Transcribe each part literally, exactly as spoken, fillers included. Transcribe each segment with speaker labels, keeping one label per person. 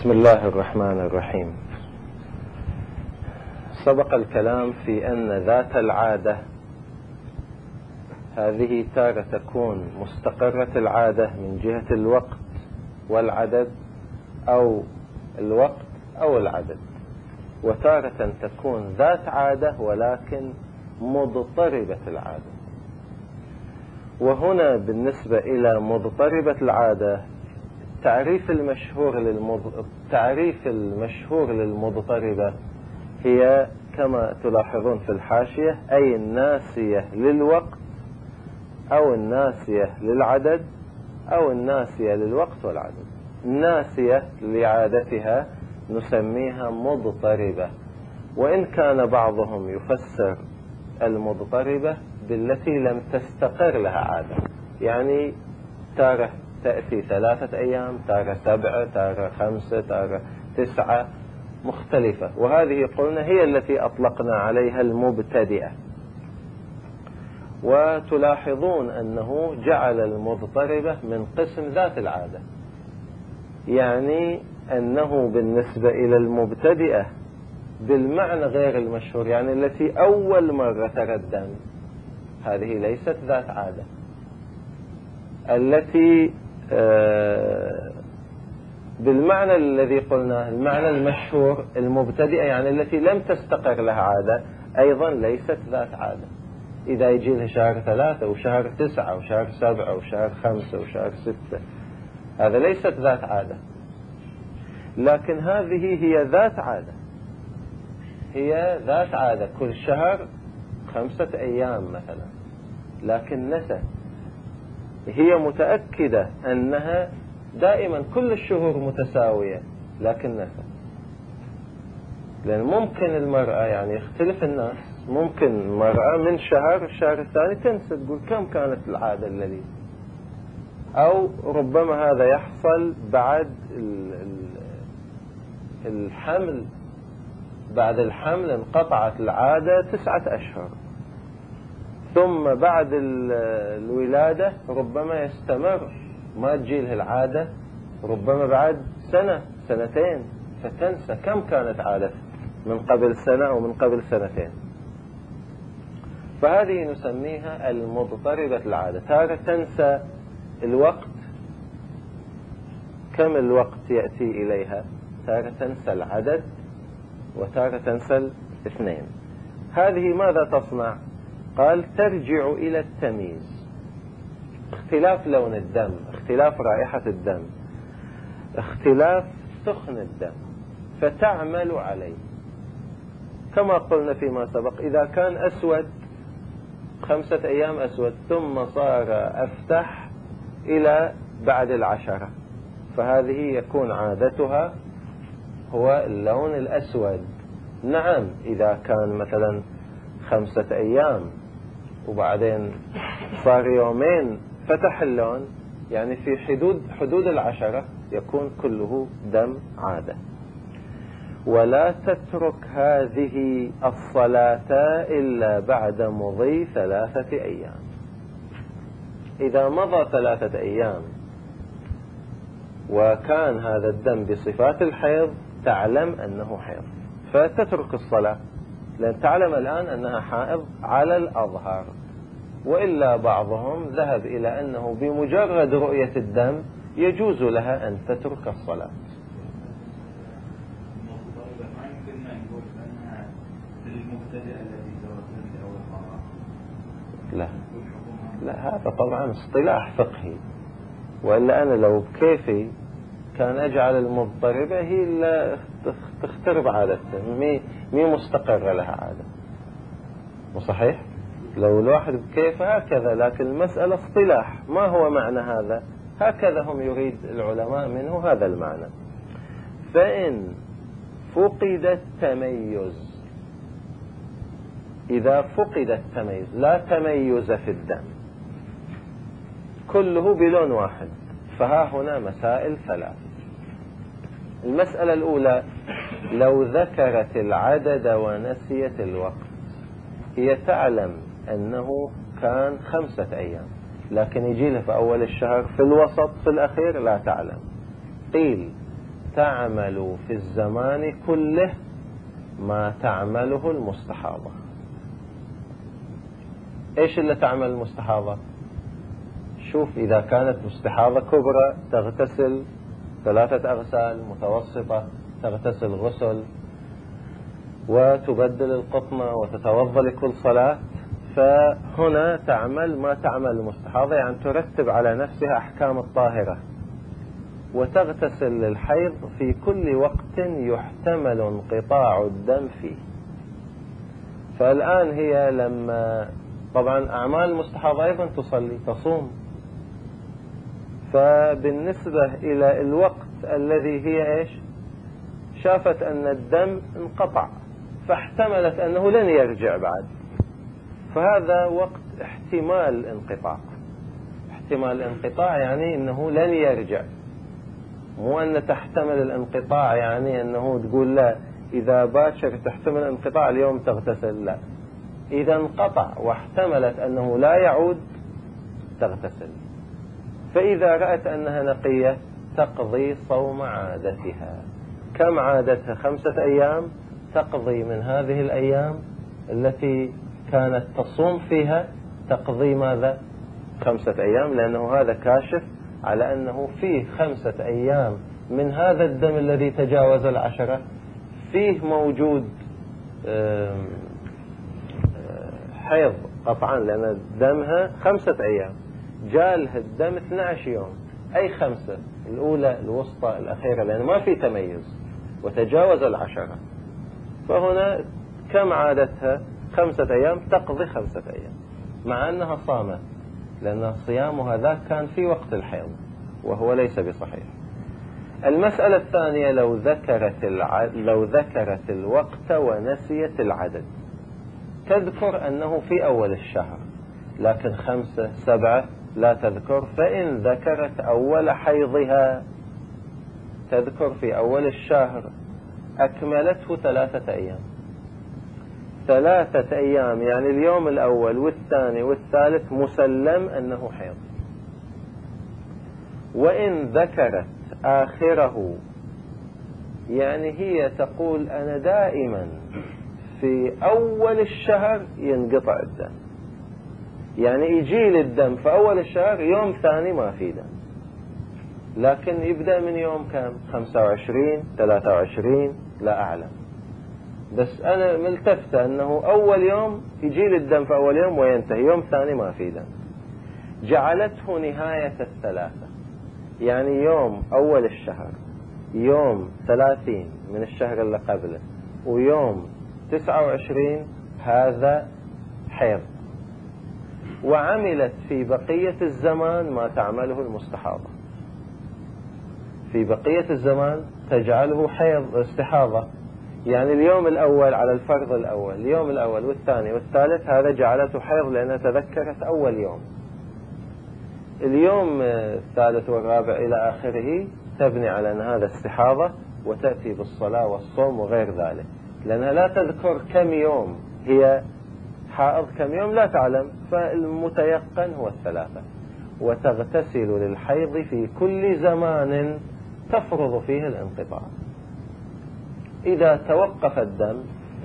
Speaker 1: بسم الله الرحمن الرحيم. سبق الكلام في أن ذات العادة هذه تارة تكون مستقرة العادة من جهة الوقت والعدد أو الوقت أو العدد، وتارة تكون ذات عادة ولكن مضطربة العادة. وهنا بالنسبة إلى مضطربة العادة التعريف المشهور للمض... التعريف المشهور للمضطربة هي كما تلاحظون في الحاشية، أي الناسية للوقت أو الناسية للعدد أو الناسية للوقت والعدد. الناسية لعادتها نسميها مضطربة، وإن كان بعضهم يفسر المضطربة بالتي لم تستقر لها عادة، يعني تارة تأتي ثلاثة أيام، تارة سبعة، تارة خمسة، تارة تسعة، مختلفة. وهذه قلنا هي التي أطلقنا عليها المبتدئة. وتلاحظون أنه جعل المضطربة من قسم ذات العادة، يعني أنه بالنسبة إلى المبتدئة بالمعنى غير المشهور، يعني التي أول مرة تردم، هذه ليست ذات عادة. التي بالمعنى الذي قلناه، المعنى المشهور المبتدئة، يعني التي لم تستقر لها عادة، أيضا ليست ذات عادة. إذا يجي لها شهر ثلاثة وشهر تسعة وشهر سبعة وشهر خمسة وشهر ستة، هذا ليست ذات عادة. لكن هذه هي ذات عادة، هي ذات عادة كل شهر خمسة أيام مثلا، لكن نسى. هي متأكدة أنها دائما كل الشهور متساوية، لكن نسى. لأن ممكن المرأة، يعني يختلف الناس، ممكن المرأة من شهر الشهر الثاني تنسى، تقول كم كانت العادة الذي، أو ربما هذا يحصل بعد الحمل. بعد الحمل انقطعت العادة تسعة أشهر، ثم بعد الولادة ربما يستمر ما تجيله العادة، ربما بعد سنة سنتين فتنسى كم كانت عادة من قبل سنة أو من قبل سنتين. فهذه نسميها المضطربة العادة. تارة تنسى الوقت، كم الوقت يأتي إليها، تارة تنسى العدد، وتارة تنسى الاثنين. هذه ماذا تصنع؟ قال ترجع إلى التمييز، اختلاف لون الدم، اختلاف رائحة الدم، اختلاف سخن الدم، فتعمل عليه. كما قلنا فيما سبق، إذا كان أسود خمسة أيام أسود ثم صار أفتح إلى بعد العشرة، فهذه يكون عادتها هو اللون الأسود. نعم إذا كان مثلا خمسة أيام وبعدين صار يومين فتح اللون، يعني في حدود حدود العشرة يكون كله دم عادة. ولا تترك هذه الصلاة إلا بعد مضي ثلاثة أيام. إذا مضى ثلاثة أيام وكان هذا الدم بصفات الحيض، تعلم أنه حيض فتترك الصلاة، لأن تعلم الآن أنها حائض على الأظهر. وإلا بعضهم ذهب إلى أنه بمجرد رؤية الدم يجوز لها أن تترك الصلاة. لا لا، هذا طبعا اصطلاح فقهي، وإلا أنا لو بكيفي كان أجعل المضطربة هي اللي تخترب عادتها، مي, مي مستقرة لها عادة، وصحيح لو الواحد بكيفه هكذا. لكن المسألة اصطلاح، ما هو معنى هذا؟ هكذا هم يريد العلماء منه هذا المعنى. فإن فقد التميز، إذا فقد التميز، لا تميز في الدم، كله بلون واحد، فها هنا مسائل ثلاث. المسألة الأولى، لو ذكرت العدد ونسيت الوقت، هي تعلم أنه كان خمسة أيام، لكن يجي له في أول الشهر، في الوسط، في الأخير لا تعلم. قيل تعمل في الزمان كله ما تعمله المستحاضة. إيش اللي تعمل المستحاضة؟ شوف، إذا كانت مستحاضة كبرى تغتسل ثلاثة أغسال، متوسطة تغتسل غسل وتبدل القطنة وتتوضأ لكل صلاة، فهنا تعمل ما تعمل المستحاضة، يعني ترتب على نفسها أحكام الطاهرة، وتغتسل للحيض في كل وقت يحتمل انقطاع الدم فيه. فالآن هي لما طبعا أعمال المستحاضة أيضا تصلي تصوم، فبالنسبة إلى الوقت الذي هي إيش شافت أن الدم انقطع، فاحتملت أنه لن يرجع بعد، فهذا وقت احتمال انقطاع. احتمال انقطاع يعني أنه لن يرجع، مو أن تحتمل الانقطاع يعني أنه تقول لا إذا باكر تحتمل انقطاع اليوم تغتسل، لا، إذا انقطع واحتملت أنه لا يعود تغتسل. فإذا رأت أنها نقية تقضي صوم عادتها. كم عادتها؟ خمسة أيام، تقضي من هذه الأيام التي كانت تصوم فيها تقضي ماذا؟ خمسة أيام، لأنه هذا كاشف على أنه فيه خمسة أيام من هذا الدم الذي تجاوز العشرة فيه موجود حيض قطعا، لأن دمها خمسة أيام، جالها الدم اثني عشر يوم، أي خمسة، الأولى الوسطى الأخيرة، لأن ما في تميز وتجاوز العشرة. فهنا كم عادتها؟ خمسة أيام، تقضي خمسة أيام مع أنها صامت، لأن صيامها ذاك كان في وقت الحيض وهو ليس بصحيح. المسألة الثانية، لو ذكرت الع... لو ذكرت الوقت ونسيت العدد، تذكر أنه في أول الشهر، لكن خمسة سبعة لا تذكر. فإن ذكرت أول حيضها تذكر في أول الشهر أكملته ثلاثة أيام. ثلاثة أيام يعني اليوم الأول والثاني والثالث مسلم أنه حيض. وإن ذكرت آخره يعني هي تقول أنا دائما في أول الشهر ينقطع الدم، يعني يجي لي الدم في أول الشهر، يوم ثاني ما في دم، لكن يبدأ من يوم كم؟ خمسة وعشرين ثلاثة وعشرين لا أعلم، بس أنا ملتفتة أنه أول يوم يجي لي الدم في أول يوم وينتهي، يوم ثاني ما في دم. جعلته نهاية الثلاثة، يعني يوم أول الشهر، يوم ثلاثين من الشهر اللي قبله، ويوم تسعة وعشرين هذا حيض. وعملت في بقية الزمان ما تعمله المستحاضة، في بقية الزمان تجعله حيض استحاضة، يعني اليوم الأول على الفرض الأول، اليوم الأول والثاني والثالث هذا جعلته حيض لأنها تذكرت أول يوم. اليوم الثالث والرابع إلى آخره تبني على أن هذا استحاضة وتأتي بالصلاة والصوم وغير ذلك، لأنها لا تذكر كم يوم هي حائض، كم يوم لا تعلم، فالمتيقن هو الثلاثة. وتغتسل للحيض في كل زمان تفرض فيه الانقطاع. إذا توقف الدم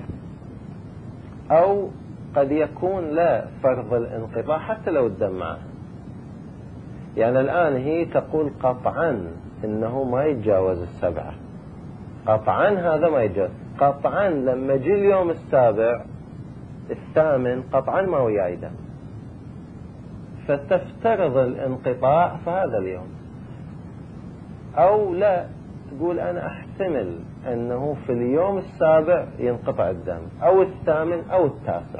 Speaker 1: أو قد يكون لا فرض الانقطاع حتى لو الدم معه، يعني الآن هي تقول قطعا إنه ما يتجاوز السبعة، قطعا هذا ما يتجاوز، قطعا لما جي اليوم السابع الثامن قطعا ما وياي دم، فتفترض الانقطاع في هذا اليوم. أو لا تقول أنا أحتمل أنه في اليوم السابع ينقطع الدم أو الثامن أو التاسع،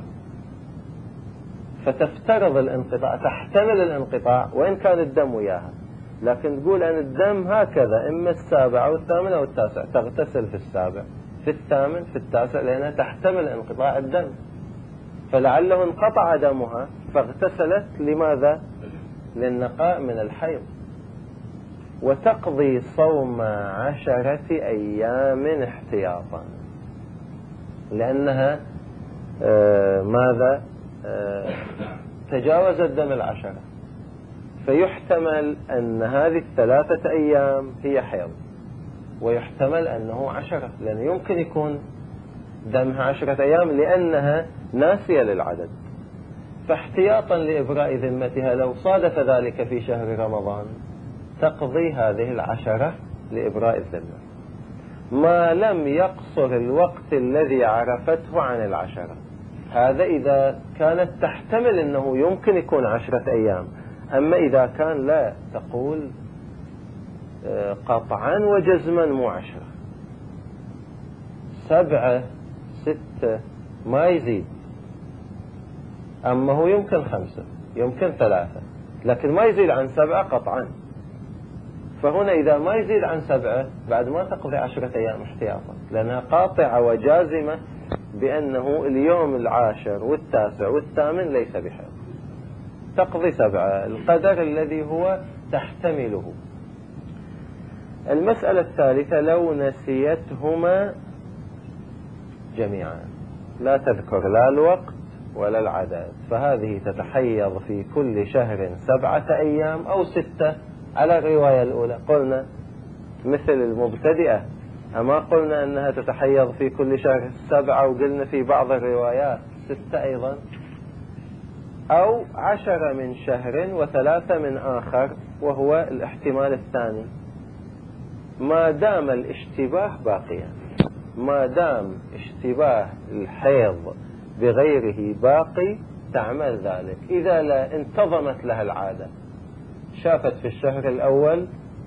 Speaker 1: فتفترض الانقطاع، تحتمل الانقطاع وإن كان الدم وياها، لكن تقول أن الدم هكذا إما السابع أو الثامن أو التاسع، تغتسل في السابع في الثامن في التاسع لأنها تحتمل انقطاع الدم. فلعله انقطع دمها فاغتسلت، لماذا؟ للنقاء من الحيض. وتقضي صوم عشرة أيام احتياطا، لأنها آه ماذا آه تجاوز الدم العشرة، فيحتمل أن هذه الثلاثة أيام هي حيض، ويحتمل أنه عشرة، لأنه يمكن يكون دمها عشرة أيام لأنها ناسية للعدد. فاحتياطا لإبراء ذمتها لو صادف ذلك في شهر رمضان تقضي هذه العشرة لإبراء الذمة، ما لم يقصر الوقت الذي عرفته عن العشرة. هذا إذا كانت تحتمل أنه يمكن يكون عشرة أيام. أما إذا كان لا، تقول قطعا وجزما مو عشرة، سبعة ستة ما يزيد. أما هو يمكن خمسة يمكن ثلاثة، لكن ما يزيد عن سبعة قطعا. فهنا إذا ما يزيد عن سبعة بعد ما تقضي عشرة أيام احتياطا، لأنها قاطعة وجازمة بأنه اليوم العاشر والتاسع والثامن ليس بحيض، تقضي سبعة القدر الذي هو تحتمله. المسألة الثالثة لو نسيتهما جميعا، لا تذكر لا الوقت ولا العدد، فهذه تتحيض في كل شهر سبعة أيام أو ستة على الرواية الأولى. قلنا مثل المبتدئة، أما قلنا أنها تتحيض في كل شهر سبعة، وقلنا في بعض الروايات ستة أيضا، أو عشرة من شهر وثلاثة من آخر، وهو الاحتمال الثاني، ما دام الاشتباه باقيا. ما دام اشتباه الحيض بغيره باقي تعمل ذلك. إذا لا انتظمت لها العادة، شافت في الشهر الأول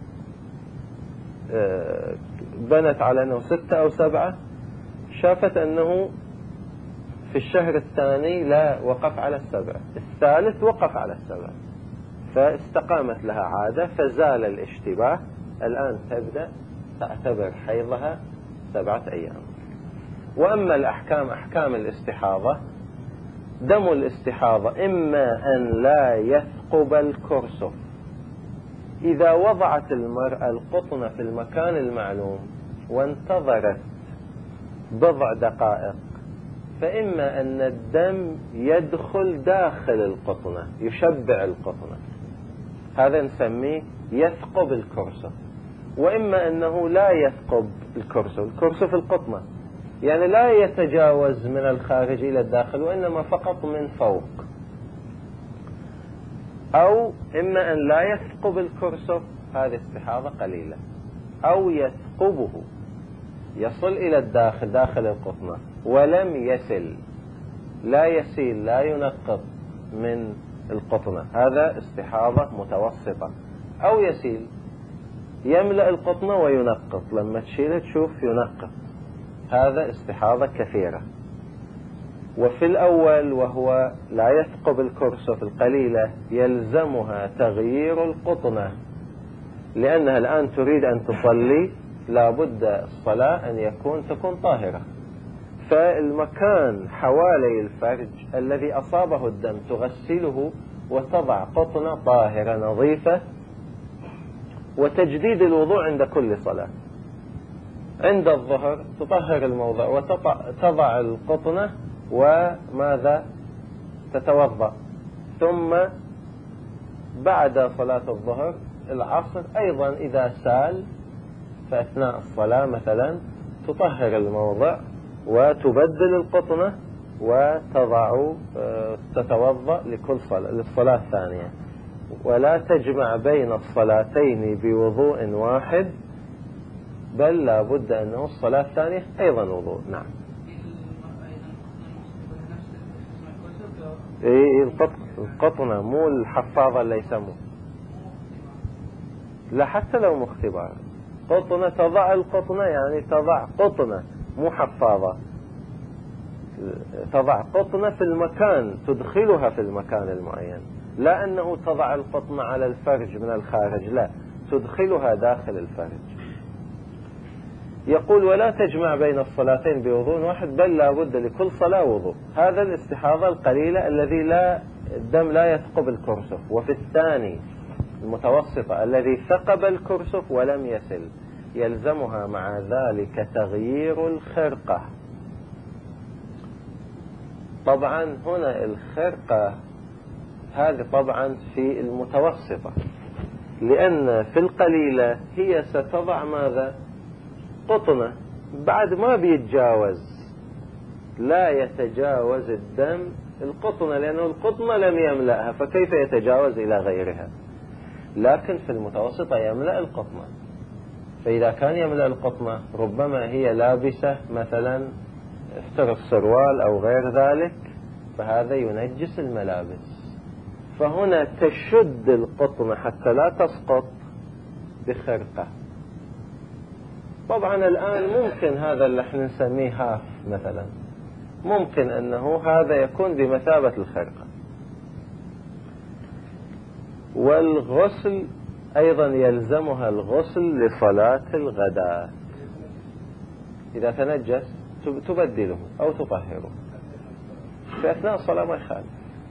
Speaker 1: بنت على أنه ستة أو سبعة، شافت أنه في الشهر الثاني لا، وقف على السبعة، الثالث وقف على السبعة، فاستقامت لها عادة فزال الاشتباه. الآن تبدأ تعتبر حيضها سبعة أيام. وأما الأحكام أحكام الاستحاضة، دم الاستحاضة إما أن لا يثقب الكرسف. إذا وضعت المرأة القطن في المكان المعلوم وانتظرت بضع دقائق، فإما أن الدم يدخل داخل القطنة يشبع القطنة، هذا نسميه يثقب الكرسف. وإما أنه لا يثقب الكرسف، الكرسف القطنة يعني لا يتجاوز من الخارج إلى الداخل، وإنما فقط من فوق. أو إما أن لا يثقب الكرسف، هذه استحاضة قليلة، أو يثقبه يصل إلى الداخل داخل القطنة ولم يسل، لا يسيل لا ينقط من القطنة، هذا استحاضة متوسطة. أو يسيل يملأ القطنة وينقط، لما تشيله تشوف ينقط، هذا استحاضة كثيرة. وفي الأول وهو لا يثقب الكرسف القليلة يلزمها تغيير القطنة، لأنها الآن تريد أن تصلي، لابد الصلاة أن يكون تكون طاهرة، فالمكان حوالي الفرج الذي أصابه الدم تغسله وتضع قطنة طاهرة نظيفة. وتجديد الوضوء عند كل صلاة، عند الظهر تطهر الموضع وتضع القطنة وماذا تتوضأ، ثم بعد صلاة الظهر العصر أيضا إذا سال فأثناء الصلاة مثلا تطهر الموضع وتبدل القطنة وتضع تتوضأ لكل صلاة للصلاة الثانية. ولا تجمع بين الصلاتين بوضوء واحد، بل لا بد أنه الصلاة الثانية أيضا وضوء. نعم. إيه القطنة مو الحفاظة اللي يسموه، لا حتى لو مختبار، قطنة تضع القطنة يعني تضع قطنة مو حفاظة، تضع قطنة في المكان تدخلها في المكان المعين، لا أنه تضع القطنة على الفرج من الخارج، لا تدخلها داخل الفرج. يقول ولا تجمع بين الصلاتين بوضوء واحد، بل لا بد لكل صلاة وضوء. هذا الاستحاضة القليلة الذي لا الدم لا يثقب الكرسف. وفي الثاني المتوسطة الذي ثقب الكرسف ولم يسل، يلزمها مع ذلك تغيير الخرقة. طبعا هنا الخرقة هذه طبعا في المتوسطة، لأن في القليلة هي ستضع ماذا القطنة بعد ما بيتجاوز، لا يتجاوز الدم القطنة، لأنه القطنة لم يملأها، فكيف يتجاوز إلى غيرها؟ لكن في المتوسطة يملأ القطنة، فإذا كان يملأ القطنة ربما هي لابسة مثلا افترض سروال أو غير ذلك، فهذا ينجس الملابس، فهنا تشد القطنة حتى لا تسقط بخرقة. طبعا الآن ممكن هذا اللي احنا نسميه هاف مثلا، ممكن أنه هذا يكون بمثابة الخرقة. والغسل أيضا يلزمها الغسل لصلاة الغداء، إذا تنجس تبدله أو تطهره في أثناء الصلاة ما يخالف،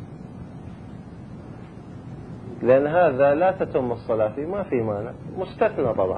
Speaker 1: لأن هذا لا تتم الصلاة فيه، ما في مانع، مستثنى طبعا.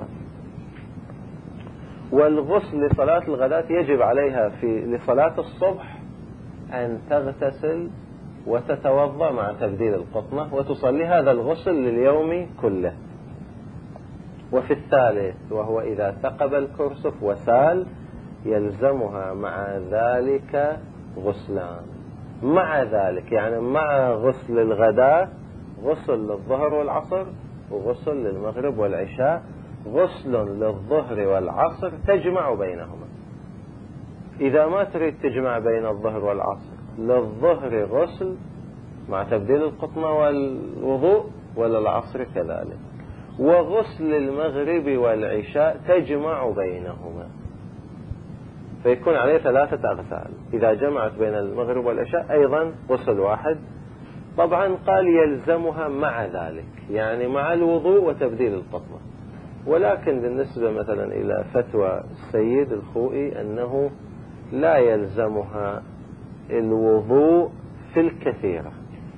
Speaker 1: والغسل لصلاة الغداء يجب عليها في لصلاة الصبح أن تغتسل وتتوضأ مع تبديل القطنة وتصلي هذا الغسل لليوم كله. وفي الثالث وهو إذا ثقب الكرسف وسال يلزمها مع ذلك غسلان، مع ذلك يعني مع غسل الغداء غسل للظهر والعصر وغسل للمغرب والعشاء، غسل للظهر والعصر تجمع بينهما. إذا ما تريد تجمع بين الظهر والعصر، للظهر غسل مع تبديل القطنة والوضوء، وللعصر كذلك، وغسل المغرب والعشاء تجمع بينهما، فيكون عليه ثلاثة أغسال. إذا جمعت بين المغرب والعشاء أيضا غسل واحد. طبعا قال يلزمها مع ذلك، يعني مع الوضوء وتبديل القطنة. ولكن بالنسبة مثلا إلى فتوى السيد الخوئي أنه لا يلزمها الوضوء في الكثيرة،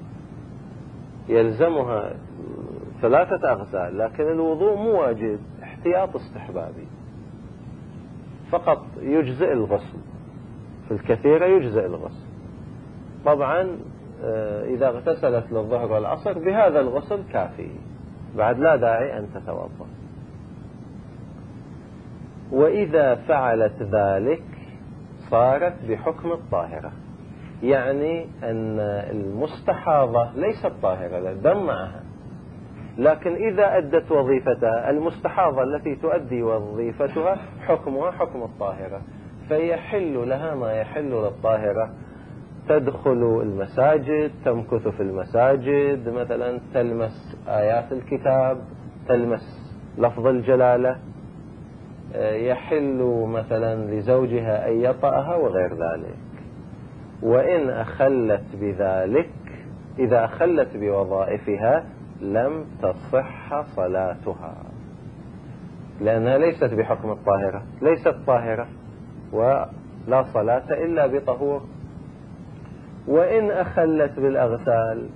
Speaker 1: يلزمها ثلاثة أغسال، لكن الوضوء مو واجب، احتياط استحبابي فقط، يجزئ الغسل في الكثيرة، يجزئ الغسل. طبعا إذا اغتسلت للظهر والعصر بهذا الغسل كافي، بعد لا داعي أن تتوضأ. وإذا فعلت ذلك صارت بحكم الطاهرة، يعني أن المستحاضة ليست طاهرة، لا دم معها، لكن إذا أدت وظيفتها المستحاضة التي تؤدي وظيفتها حكمها حكم الطاهرة، فيحل لها ما يحل للطاهرة، تدخل المساجد، تمكث في المساجد، مثلا تلمس آيات الكتاب، تلمس لفظ الجلالة، يحل مثلا لزوجها أن يطأها وغير ذلك. وإن أخلت بذلك، إذا أخلت بوظائفها لم تصح صلاتها، لأنها ليست بحكم الطاهرة، ليست طاهرة، ولا صلاة إلا بطهور. وإن أخلت بالأغسال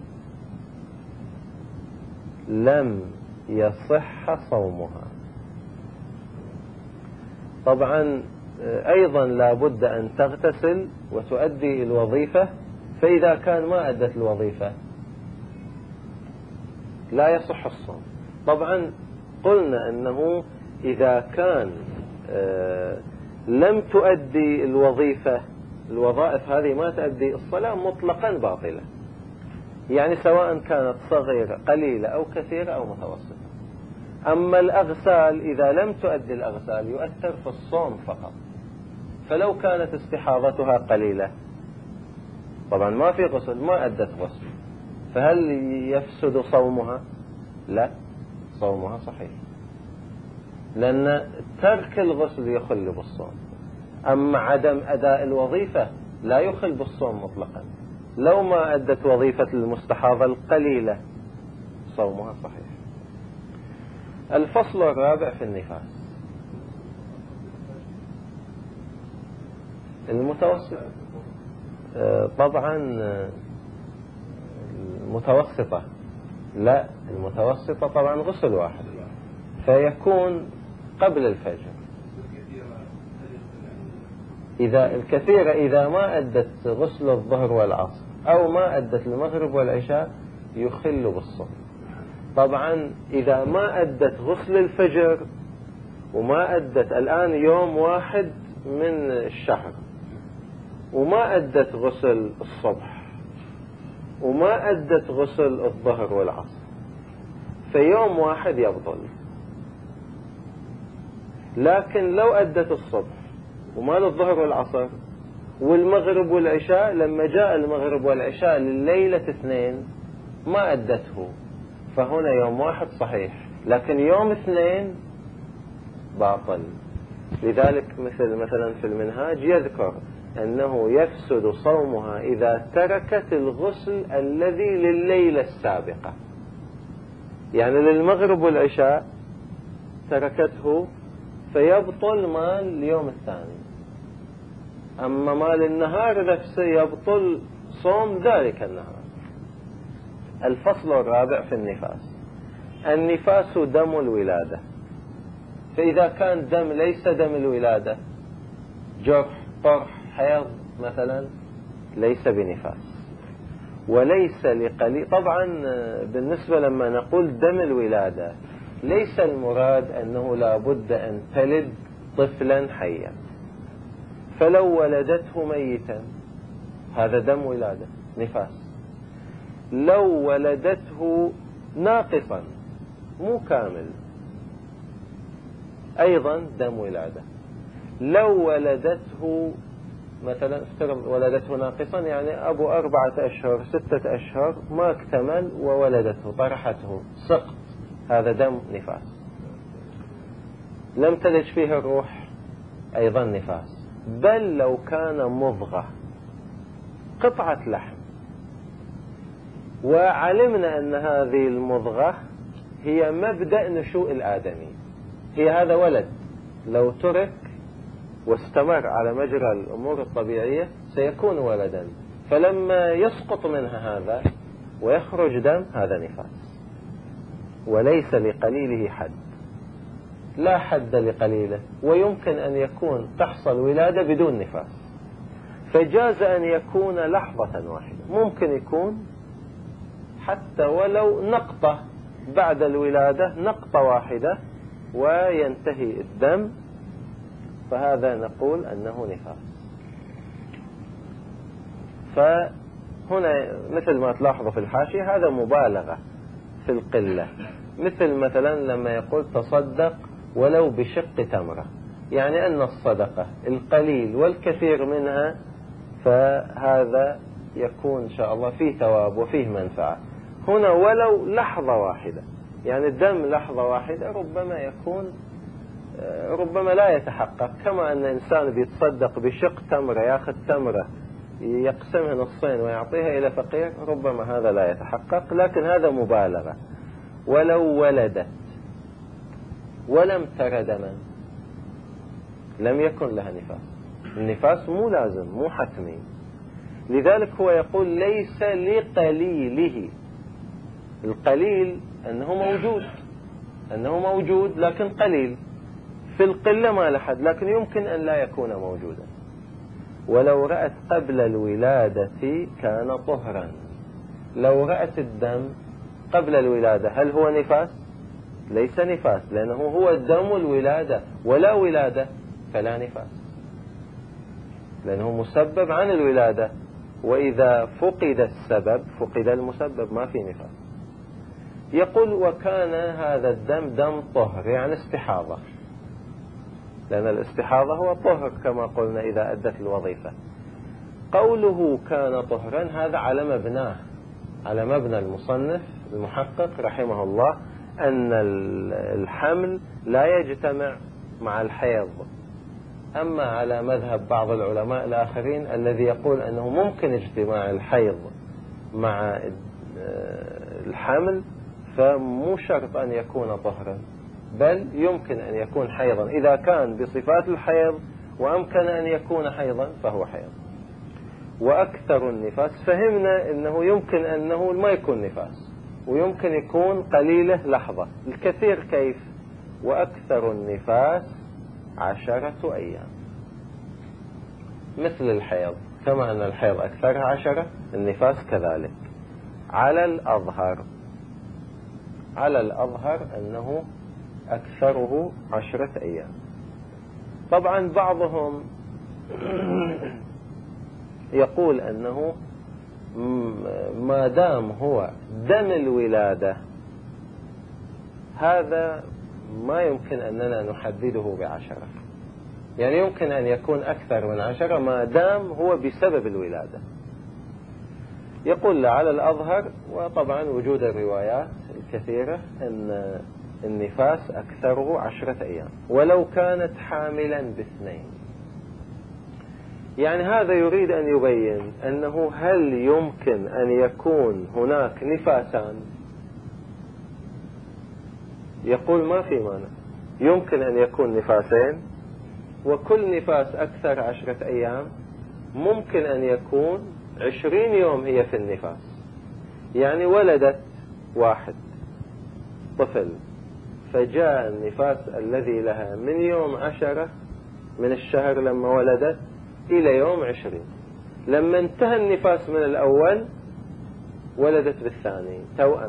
Speaker 1: لم يصح صومها. طبعا أيضا لا بد أن تغتسل وتؤدي الوظيفة، فإذا كان ما أدت الوظيفة لا يصح الصوم. طبعا قلنا أنه إذا كان لم تؤدي الوظيفة، الوظائف هذه ما تؤدي، الصلاة مطلقا باطلة، يعني سواء كانت صغيرة قليلة أو كثيرة أو متوسطة. أما الأغسال إذا لم تؤدي الأغسال يؤثر في الصوم فقط، فلو كانت استحاضتها قليلة طبعا ما في غسل، ما أدت غسل، فهل يفسد صومها؟ لا، صومها صحيح، لأن ترك الغسل يخل بالصوم. أما عدم أداء الوظيفة لا يخل بالصوم مطلقا، لو ما أدت وظيفة المستحاضة القليلة صومها صحيح. الفصل الرابع في النفاس. المتوسط طبعا المتوسطة لا، المتوسطة طبعا غسل واحد، فيكون قبل الفجر. إذا الكثيرة إذا ما أدت غسل الظهر والعصر أو ما أدت المغرب والعشاء يخل بالصوم. طبعا إذا ما أدت غسل الفجر وما أدت الآن يوم واحد من الشهر وما أدت غسل الصبح وما أدت غسل الظهر والعصر، فيوم واحد يبطل. لكن لو أدت الصبح وما للظهر والعصر والمغرب والعشاء، لما جاء المغرب والعشاء لليلة اثنين ما أدته، فهنا يوم واحد صحيح، لكن يوم اثنين باطل. لذلك مثل مثلا في المنهاج يذكر أنه يفسد صومها إذا تركت الغسل الذي لليلة السابقة، يعني للمغرب والعشاء تركته فيبطل مال اليوم الثاني، أما مال النهار نفسه يبطل صوم ذلك النهار. الفصل الرابع في النفاس. النفاس دم الولادة، فإذا كان دم ليس دم الولادة، جرح، طرح، حيض مثلا، ليس بنفاس. وليس لقليل، طبعا بالنسبة لما نقول دم الولادة ليس المراد أنه لا بد أن تلد طفلا حيا، فلو ولدته ميتا هذا دم ولادة نفاس. لو ولدته ناقصا مو كامل أيضا دم ولادة. لو ولدته مثلا افترض ولدته ناقصا، يعني أبو أربعة أشهر ستة أشهر ما اكتمل وولدته طرحته سقط، هذا دم نفاس. لم تلج فيه الروح أيضا نفاس. بل لو كان مضغة قطعة لحم وعلمنا أن هذه المضغة هي مبدأ نشوء الآدمي، هي هذا ولد لو ترك واستمر على مجرى الأمور الطبيعية سيكون ولدا، فلما يسقط منها هذا ويخرج دم هذا نفاس. وليس لقليله حد، لا حد لقليله، ويمكن أن يكون تحصل ولادة بدون نفاس، فجاز أن يكون لحظة واحدة، ممكن يكون حتى ولو نقطة بعد الولادة، نقطة واحدة وينتهي الدم، فهذا نقول أنه نفاس. فهنا مثل ما تلاحظوا في الحاشية هذا مبالغة في القلة، مثل مثلا لما يقول تصدق ولو بشق تمرة، يعني أن الصدقة القليل والكثير منها فهذا يكون إن شاء الله فيه ثواب وفيه منفعة. هنا ولو لحظة واحدة، يعني الدم لحظة واحدة ربما يكون ربما لا يتحقق، كما أن إنسان بيتصدق بشق تمرة، ياخذ تمرة يقسمها نصين ويعطيها إلى فقير، ربما هذا لا يتحقق، لكن هذا مبالغة. ولو ولدت ولم تر دما لم يكن لها نفاس. النفاس مو لازم مو حتمي، لذلك هو يقول ليس لقليله. القليل أنه موجود، أنه موجود لكن قليل، في القلة ما لحد، لكن يمكن أن لا يكون موجودا. ولو رأت قبل الولادة كان طهرا. لو رأت الدم قبل الولادة هل هو نفاس؟ ليس نفاس، لأنه هو دم الولادة، ولا ولادة فلا نفاس، لأنه مسبب عن الولادة، وإذا فقد السبب فقد المسبب، ما في نفاس. يقول وكان هذا الدم دم طهر، يعني استحاضة، لأن الاستحاضة هو طهر كما قلنا إذا أدت الوظيفة. قوله كان طهرا هذا على مبناه، على مبنى المصنف المحقق رحمه الله، أن الحمل لا يجتمع مع الحيض. أما على مذهب بعض العلماء الآخرين الذي يقول أنه ممكن اجتماع الحيض مع الحمل، فمو شرط أن يكون طهرا، بل يمكن أن يكون حيضا إذا كان بصفات الحيض، وأمكن أن يكون حيضا فهو حيض. وأكثر النفاس فهمنا أنه يمكن أنه ما يكون نفاس، ويمكن يكون قليله لحظة. الكثير كيف؟ وأكثر النفاس عشرة أيام، مثل الحيض، كما أن الحيض أكثرها عشرة، النفاس كذلك. على الأظهر، على الأظهر أنه أكثره عشرة أيام. طبعا بعضهم يقول أنه ما دام هو دم الولادة هذا ما يمكن أننا نحدده بعشرة، يعني يمكن أن يكون أكثر من عشرة ما دام هو بسبب الولادة. يقول على الأظهر، وطبعا وجود الروايات الكثيرة، أن النفاس أكثره عشرة أيام ولو كانت حاملا باثنين. يعني هذا يريد أن يبين أنه هل يمكن أن يكون هناك نفاسان؟ يقول ما في مانع، يمكن أن يكون نفاسين، وكل نفاس أكثر عشرة أيام ممكن أن يكون عشرين يوم هي في النفاس. يعني ولدت واحد طفل، فجاء النفاس الذي لها من يوم عشرة من الشهر لما ولدت إلى يوم عشرين. لما انتهى النفاس من الأول ولدت بالثاني توأم،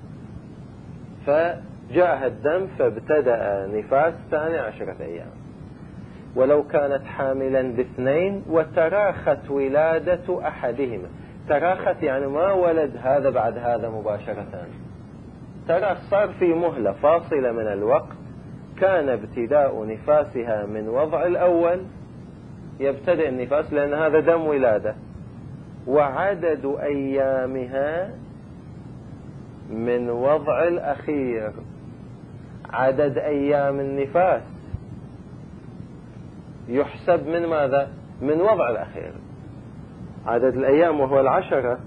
Speaker 1: فجاءها الدم فابتدأ نفاس ثاني عشرة أيام. ولو كانت حاملا باثنين وتراخت ولادة أحدهما، تراخت يعني ما ولد هذا بعد هذا مباشرة، تراخ صار في مهلة فاصلة من الوقت، كان ابتداء نفاسها من وضع الأول، يبتدئ النفاس لأن هذا دم ولادة، وعدد أيامها من وضع الأخير. عدد أيام النفاس يحسب من ماذا؟ من وضع الأخير. عدد الأيام وهو العشرة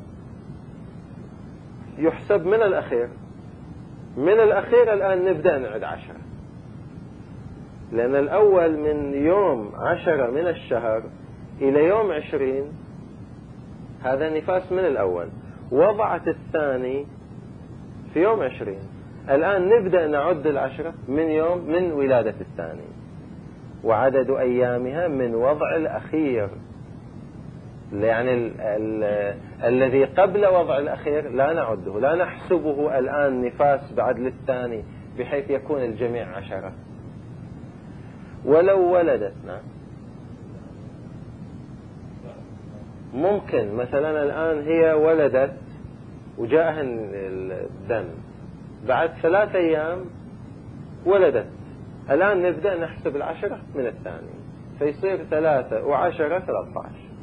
Speaker 1: يحسب من الأخير. من الأخير الآن نبدأ نعد عشرة، لأن الأول من يوم عشرة من الشهر إلى يوم عشرين هذا نفاس من الأول، وضعت الثاني في يوم عشرين. الآن نبدأ نعد العشرة من يوم من ولادة الثاني، وعدد أيامها من وضع الأخير. يعني ال ال الذي قبل وضع الأخير لا نعده، لا نحسبه الآن نفاس بعد الثاني بحيث يكون الجميع عشرة. ولو ولدتنا ممكن مثلا الآن هي ولدت وجاءها الدم، بعد ثلاثة أيام ولدت، الآن نبدأ نحسب العشرة من الثاني، فيصير ثلاثة وعشرة ثلاثة عشر.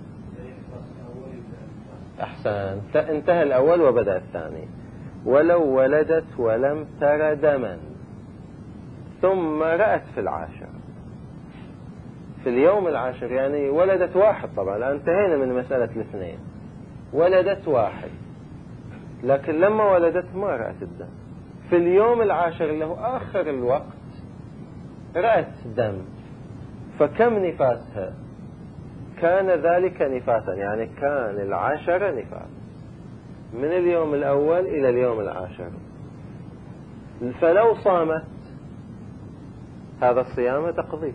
Speaker 1: أحسن، انتهى الأول وبدأ الثاني. ولو ولدت ولم تر دما ثم رأت في العاشر، في اليوم العاشر، يعني ولدت واحد، طبعا الآن انتهينا من مسألة الاثنين، ولدت واحد، لكن لما ولدت ما رأت الدم، في اليوم العاشر اللي هو آخر الوقت رأت دم، فكم نفاسها؟ كان ذلك نفاسا، يعني كان العشرة نفاس من اليوم الأول إلى اليوم العاشر. فلو صامت هذا الصيام تقضيه،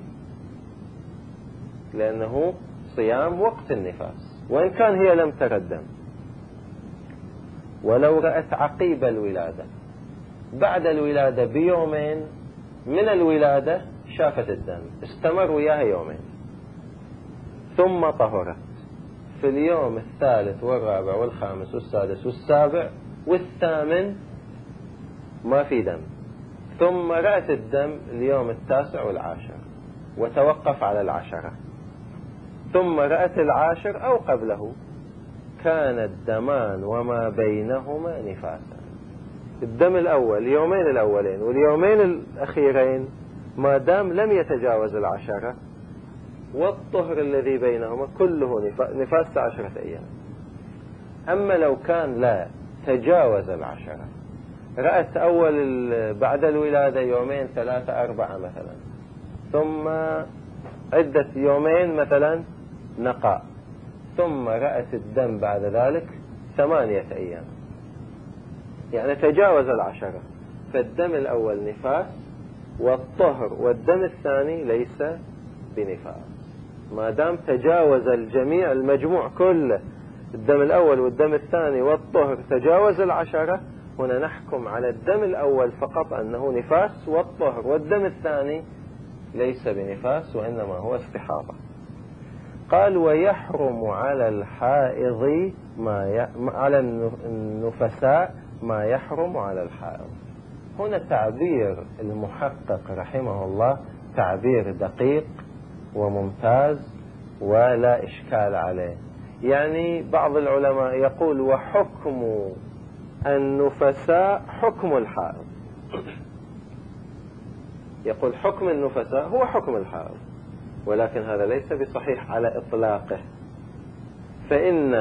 Speaker 1: لأنه صيام وقت النفاس وإن كان هي لم تر الدم. ولو رأت عقيب الولادة، بعد الولادة بيومين من الولادة شافت الدم، استمر وياها يومين، ثم طهرت في اليوم الثالث والرابع والخامس والسادس والسابع والثامن ما في دم، ثم رأت الدم اليوم التاسع والعاشر وتوقف على العشرة، ثم رأت العاشر أو قبله، كان الدمان وما بينهما نفاسا. الدم الأول اليومين الأولين واليومين الأخيرين ما دام لم يتجاوز العشرة، والطهر الذي بينهما كله نفاس عشرة أيام. أما لو كان لا تجاوز العشرة، رأت أول بعد الولادة يومين ثلاثة أربعة مثلا، ثم عدة يومين مثلا نقاء، ثم رأت الدم بعد ذلك ثمانية أيام، يعني تجاوز العشرة، فالدم الأول نفاس، والطهر والدم الثاني ليس بنفاس ما دام تجاوز الجميع المجموع كله، الدم الأول والدم الثاني والطهر تجاوز العشرة، هنا نحكم على الدم الأول فقط أنه نفاس والطهر، والدم الثاني ليس بنفاس وإنما هو استحاضة. قال ويحرم على الحائض ما ي... على النفساء ما يحرم على الحائض. هنا تعبير المحقق رحمه الله تعبير دقيق وممتاز ولا إشكال عليه. يعني بعض العلماء يقول وحكم النفساء حكم الحائض، يقول حكم النفساء هو حكم الحائض، ولكن هذا ليس بصحيح على إطلاقه، فإن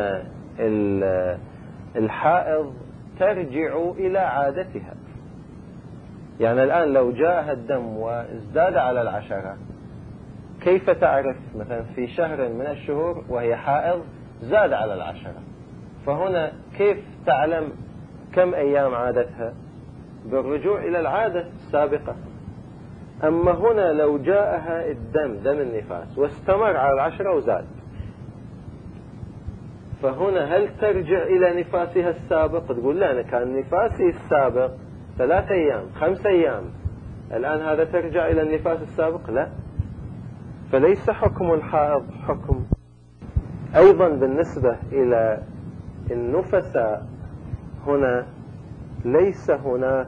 Speaker 1: الحائض ترجع إلى عادتها. يعني الآن لو جاءها الدم وازداد على العشرة، كيف تعرف مثلا في شهر من الشهور وهي حائض زاد على العشرة؟ فهنا كيف تعلم كم أيام عادتها؟ بالرجوع إلى العادة السابقة. أما هنا لو جاءها الدم دم النفاس واستمر على العشرة وزاد، فهنا هل ترجع إلى نفاسها السابق؟ تقول لا، أنا كان نفاسي السابق ثلاث أيام خمس أيام، الآن هذا ترجع إلى النفاس السابق؟ لا. فليس حكم الحائض حكم. أيضا بالنسبة إلى النفساء هنا ليس هناك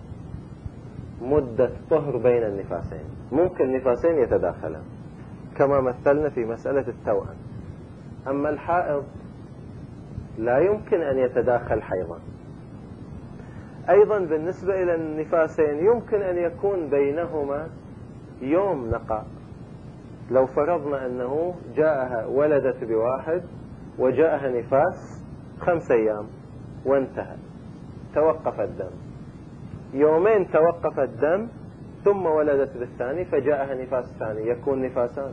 Speaker 1: مدة طهر بين النفاسين، ممكن نفاسين يتداخلان كما مثلنا في مسألة التوأم. أما الحائض لا يمكن أن يتداخل حيضا. أيضا بالنسبة إلى النفاسين يمكن أن يكون بينهما يوم نقاء. لو فرضنا أنه جاءها ولدت بواحد وجاءها نفاس خمس أيام وانتهى، توقف الدم، يومين توقف الدم ثم ولدت بالثاني فجاءها نفاس ثاني، يكون نفاسان،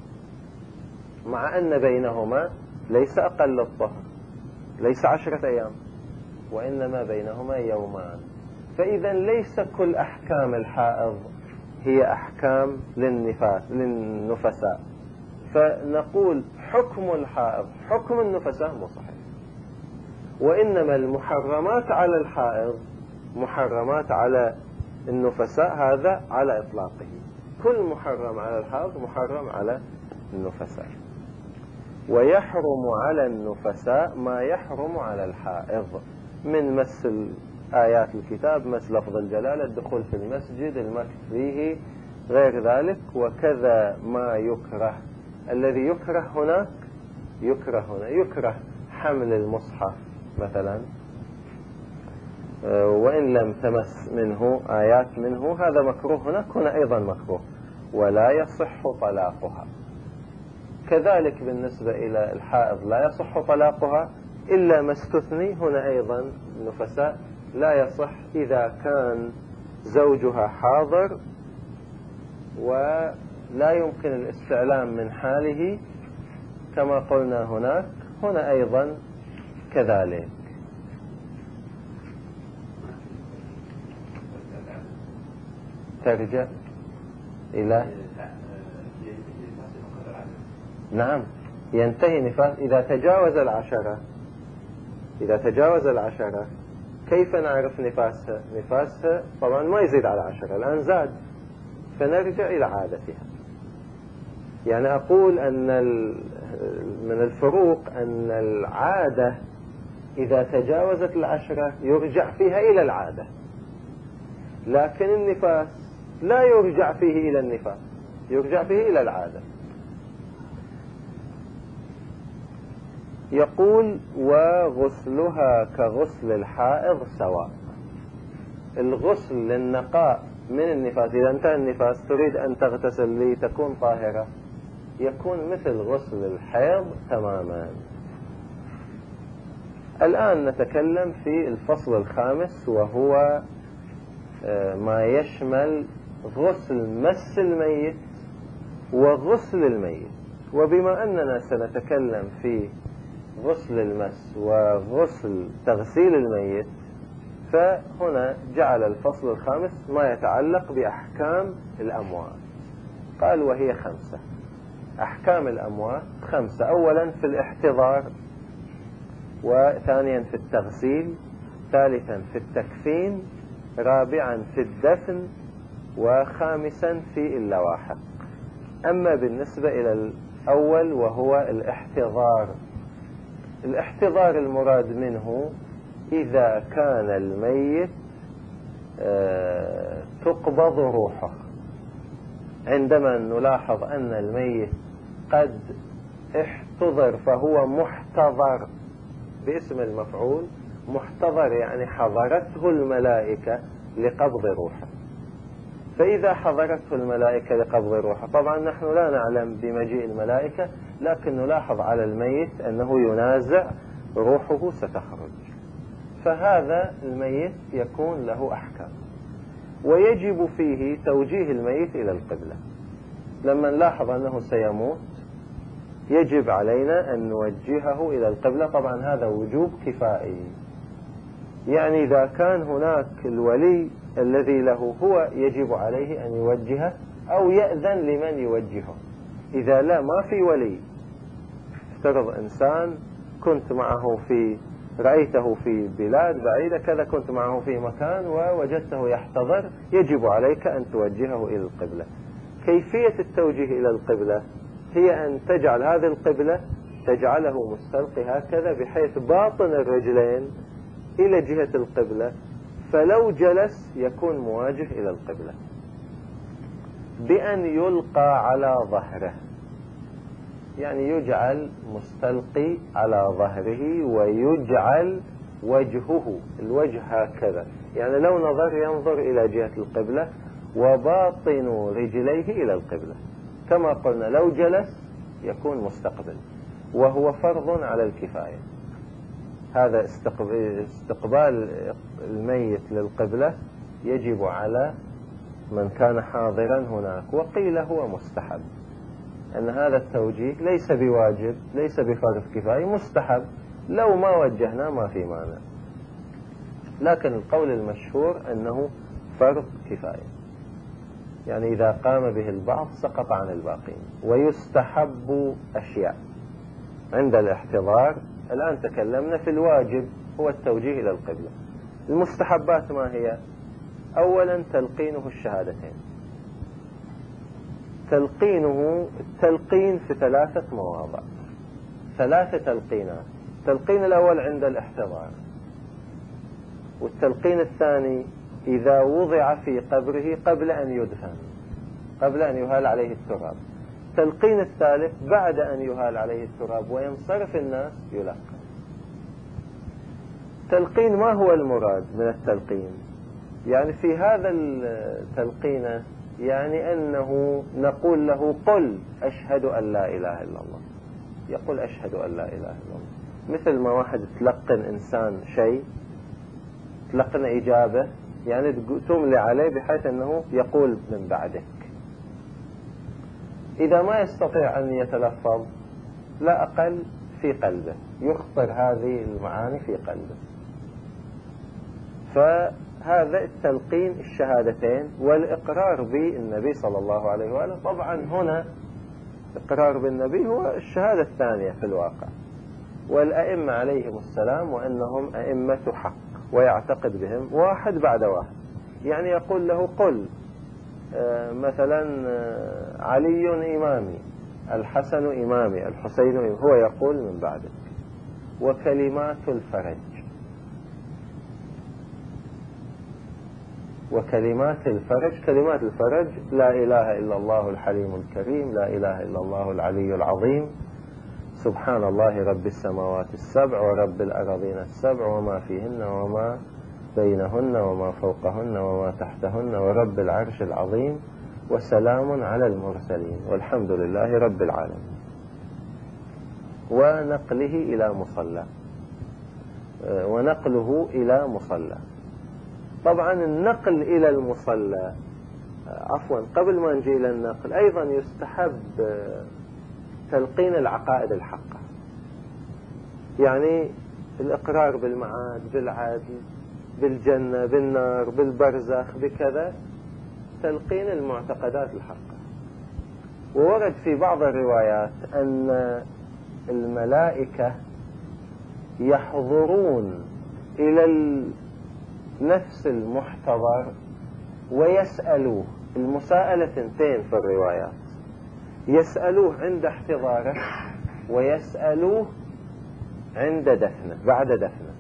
Speaker 1: مع أن بينهما ليس أقل الطهر، ليس عشرة أيام، وإنما بينهما يومان. فإذا ليس كل أحكام الحائض هي أحكام للنفاس للنفساء، فنقول حكم الحائض حكم النفساء مو صحيح، وإنما المحرمات على الحائض محرمات على النفساء، هذا على إطلاقه. كل محرم على الحائض محرم على النفساء. ويحرم على النفساء ما يحرم على الحائض من مس آيات الكتاب، مس لفظ الجلالة، الدخول في المسجد، المكث فيه، غير ذلك. وكذا ما يكره، الذي يكره هناك يكره هنا، يكره حمل المصحف مثلا وإن لم تمس منه آيات منه، هذا مكروه هناك، هنا أيضا مكروه، ولا يصح طلاقها. كذلك بالنسبة إلى الحائض لا يصح طلاقها إلا ما استثني. هنا أيضا النفساء لا يصح إذا كان زوجها حاضر ولا يمكن الاستعلام من حاله كما قلنا هناك، هنا أيضا كذلك. ترجع إلى نعم ينتهي نفاس إذا تجاوز العشرة. إذا تجاوز العشرة كيف نعرف نفاسها؟ نفاسها طبعا ما يزيد على عشرة، الآن زاد، فنرجع إلى عادتها. يعني أقول أن من الفروق أن العادة إذا تجاوزت العشرة يرجع فيها إلى العادة، لكن النفاس لا يرجع فيه إلى النفاس، يرجع فيه إلى العادة. يقول وغسلها كغسل الحائض سواء. الغسل للنقاء من النفاس، إذا انتهى النفاس تريد أن تغتسل لتكون طاهرة، يكون مثل غسل الحيض تماما. الآن نتكلم في الفصل الخامس، وهو ما يشمل غسل مس الميت وغسل الميت. وبما أننا سنتكلم في غسل المس وغسل تغسيل الميت، فهنا جعل الفصل الخامس ما يتعلق بأحكام الأموات. قال وهي خمسة. أحكام الأموات خمسة: أولا في الاحتضار، وثانيا في التغسيل، ثالثا في التكفين، رابعا في الدفن، وخامسا في اللواحق. أما بالنسبة إلى الأول وهو الاحتضار، الاحتضار المراد منه إذا كان الميت تقبض روحه، عندما نلاحظ أن الميت قد احتضر فهو محتضر باسم المفعول. محتضر يعني حضرته الملائكة لقبض روحه. فإذا حضرته الملائكة لقبض روحه، طبعا نحن لا نعلم بمجيء الملائكة، لكن نلاحظ على الميت أنه ينازع روحه ستخرج، فهذا الميت يكون له أحكام، ويجب فيه توجيه الميت إلى القبلة. لما نلاحظ أنه سيموت يجب علينا أن نوجهه إلى القبلة. طبعا هذا وجوب كفائي، يعني إذا كان هناك الولي الذي له هو يجب عليه أن يوجهه أو يأذن لمن يوجهه. إذا لا ما في ولي، افترض إنسان كنت معه في رأيته في بلاد بعيدة كذا، كنت معه في مكان ووجدته يحتضر، يجب عليك أن توجهه إلى القبلة. كيفية التوجيه إلى القبلة هي أن تجعل هذه القبلة تجعله مستلقي هكذا بحيث باطن الرجلين إلى جهة القبلة، فلو جلس يكون مواجه إلى القبلة، بأن يلقى على ظهره، يعني يجعل مستلقي على ظهره ويجعل وجهه الوجه هكذا، يعني لو نظر ينظر إلى جهة القبلة وباطن رجليه إلى القبلة. كما قلنا لو جلس يكون مستقبل، وهو فرض على الكفاية. هذا استقبال الميت للقبلة يجب على من كان حاضرا هناك، وقيل هو مستحب، أن هذا التوجيه ليس بواجب ليس بفرض كفاية، مستحب، لو ما وجهنا ما في مانع، لكن القول المشهور أنه فرض كفاية، يعني إذا قام به البعض سقط عن الباقين. ويستحب أشياء عند الاحتضار. الآن تكلمنا في الواجب هو التوجيه إلى القبلة. المستحبات ما هي؟ أولا تلقينه الشهادتين. تلقينه التلقين في ثلاثة مواضع، ثلاثة تلقينات. التلقين الأول عند الاحتضار، والتلقين الثاني إذا وضع في قبره قبل أن يدفن، قبل أن يهال عليه التراب. التلقين الثالث بعد أن يهال عليه التراب وينصرف الناس يلقى. التلقين ما هو المراد من التلقين؟ يعني في هذا التلقين يعني أنه نقول له قل أشهد أن لا إله إلا الله، يقول أشهد أن لا إله إلا الله. مثل ما واحد تلقن إنسان شيء، تلقن إجابة، يعني تملي عليه بحيث أنه يقول من بعدك. إذا ما يستطيع أن يتلفظ لا أقل في قلبه، يخطر هذه المعاني في قلبه. فهذا التلقين الشهادتين والإقرار بالنبي صلى الله عليه وآله. طبعا هنا إقرار بالنبي هو الشهادة الثانية في الواقع، والأئمة عليهم السلام وأنهم أئمة حق ويعتقد بهم واحد بعد واحد. يعني يقول له قل آه مثلا آه علي إمامي، الحسن إمامي، الحسين إمامي، هو يقول من بعدك. وكلمات الفرج، وكلمات الفرج كلمات الفرج لا إله إلا الله الحليم الكريم، لا إله إلا الله العلي العظيم، سبحان الله رب السماوات السبع ورب الأراضين السبع وما فيهن وما بينهن وما فوقهن وما تحتهن ورب العرش العظيم وسلام على المرسلين والحمد لله رب العالمين. ونقله إلى مصلى، ونقله إلى مصلى. طبعا النقل إلى المصلى، عفوا قبل ما نجي إلى النقل، أيضا يستحب تلقين العقائد الحقة، يعني الإقرار بالمعاد، بالعدل، بالجنة، بالنار، بالبرزخ، بكذا، تلقين المعتقدات الحقة. وورد في بعض الروايات أن الملائكة يحضرون إلى نفس المحتضر ويسألوه. المساءلة تنتين في الروايات، يسألوه عند احتضاره ويسألوه عند دفنه بعد دفنه.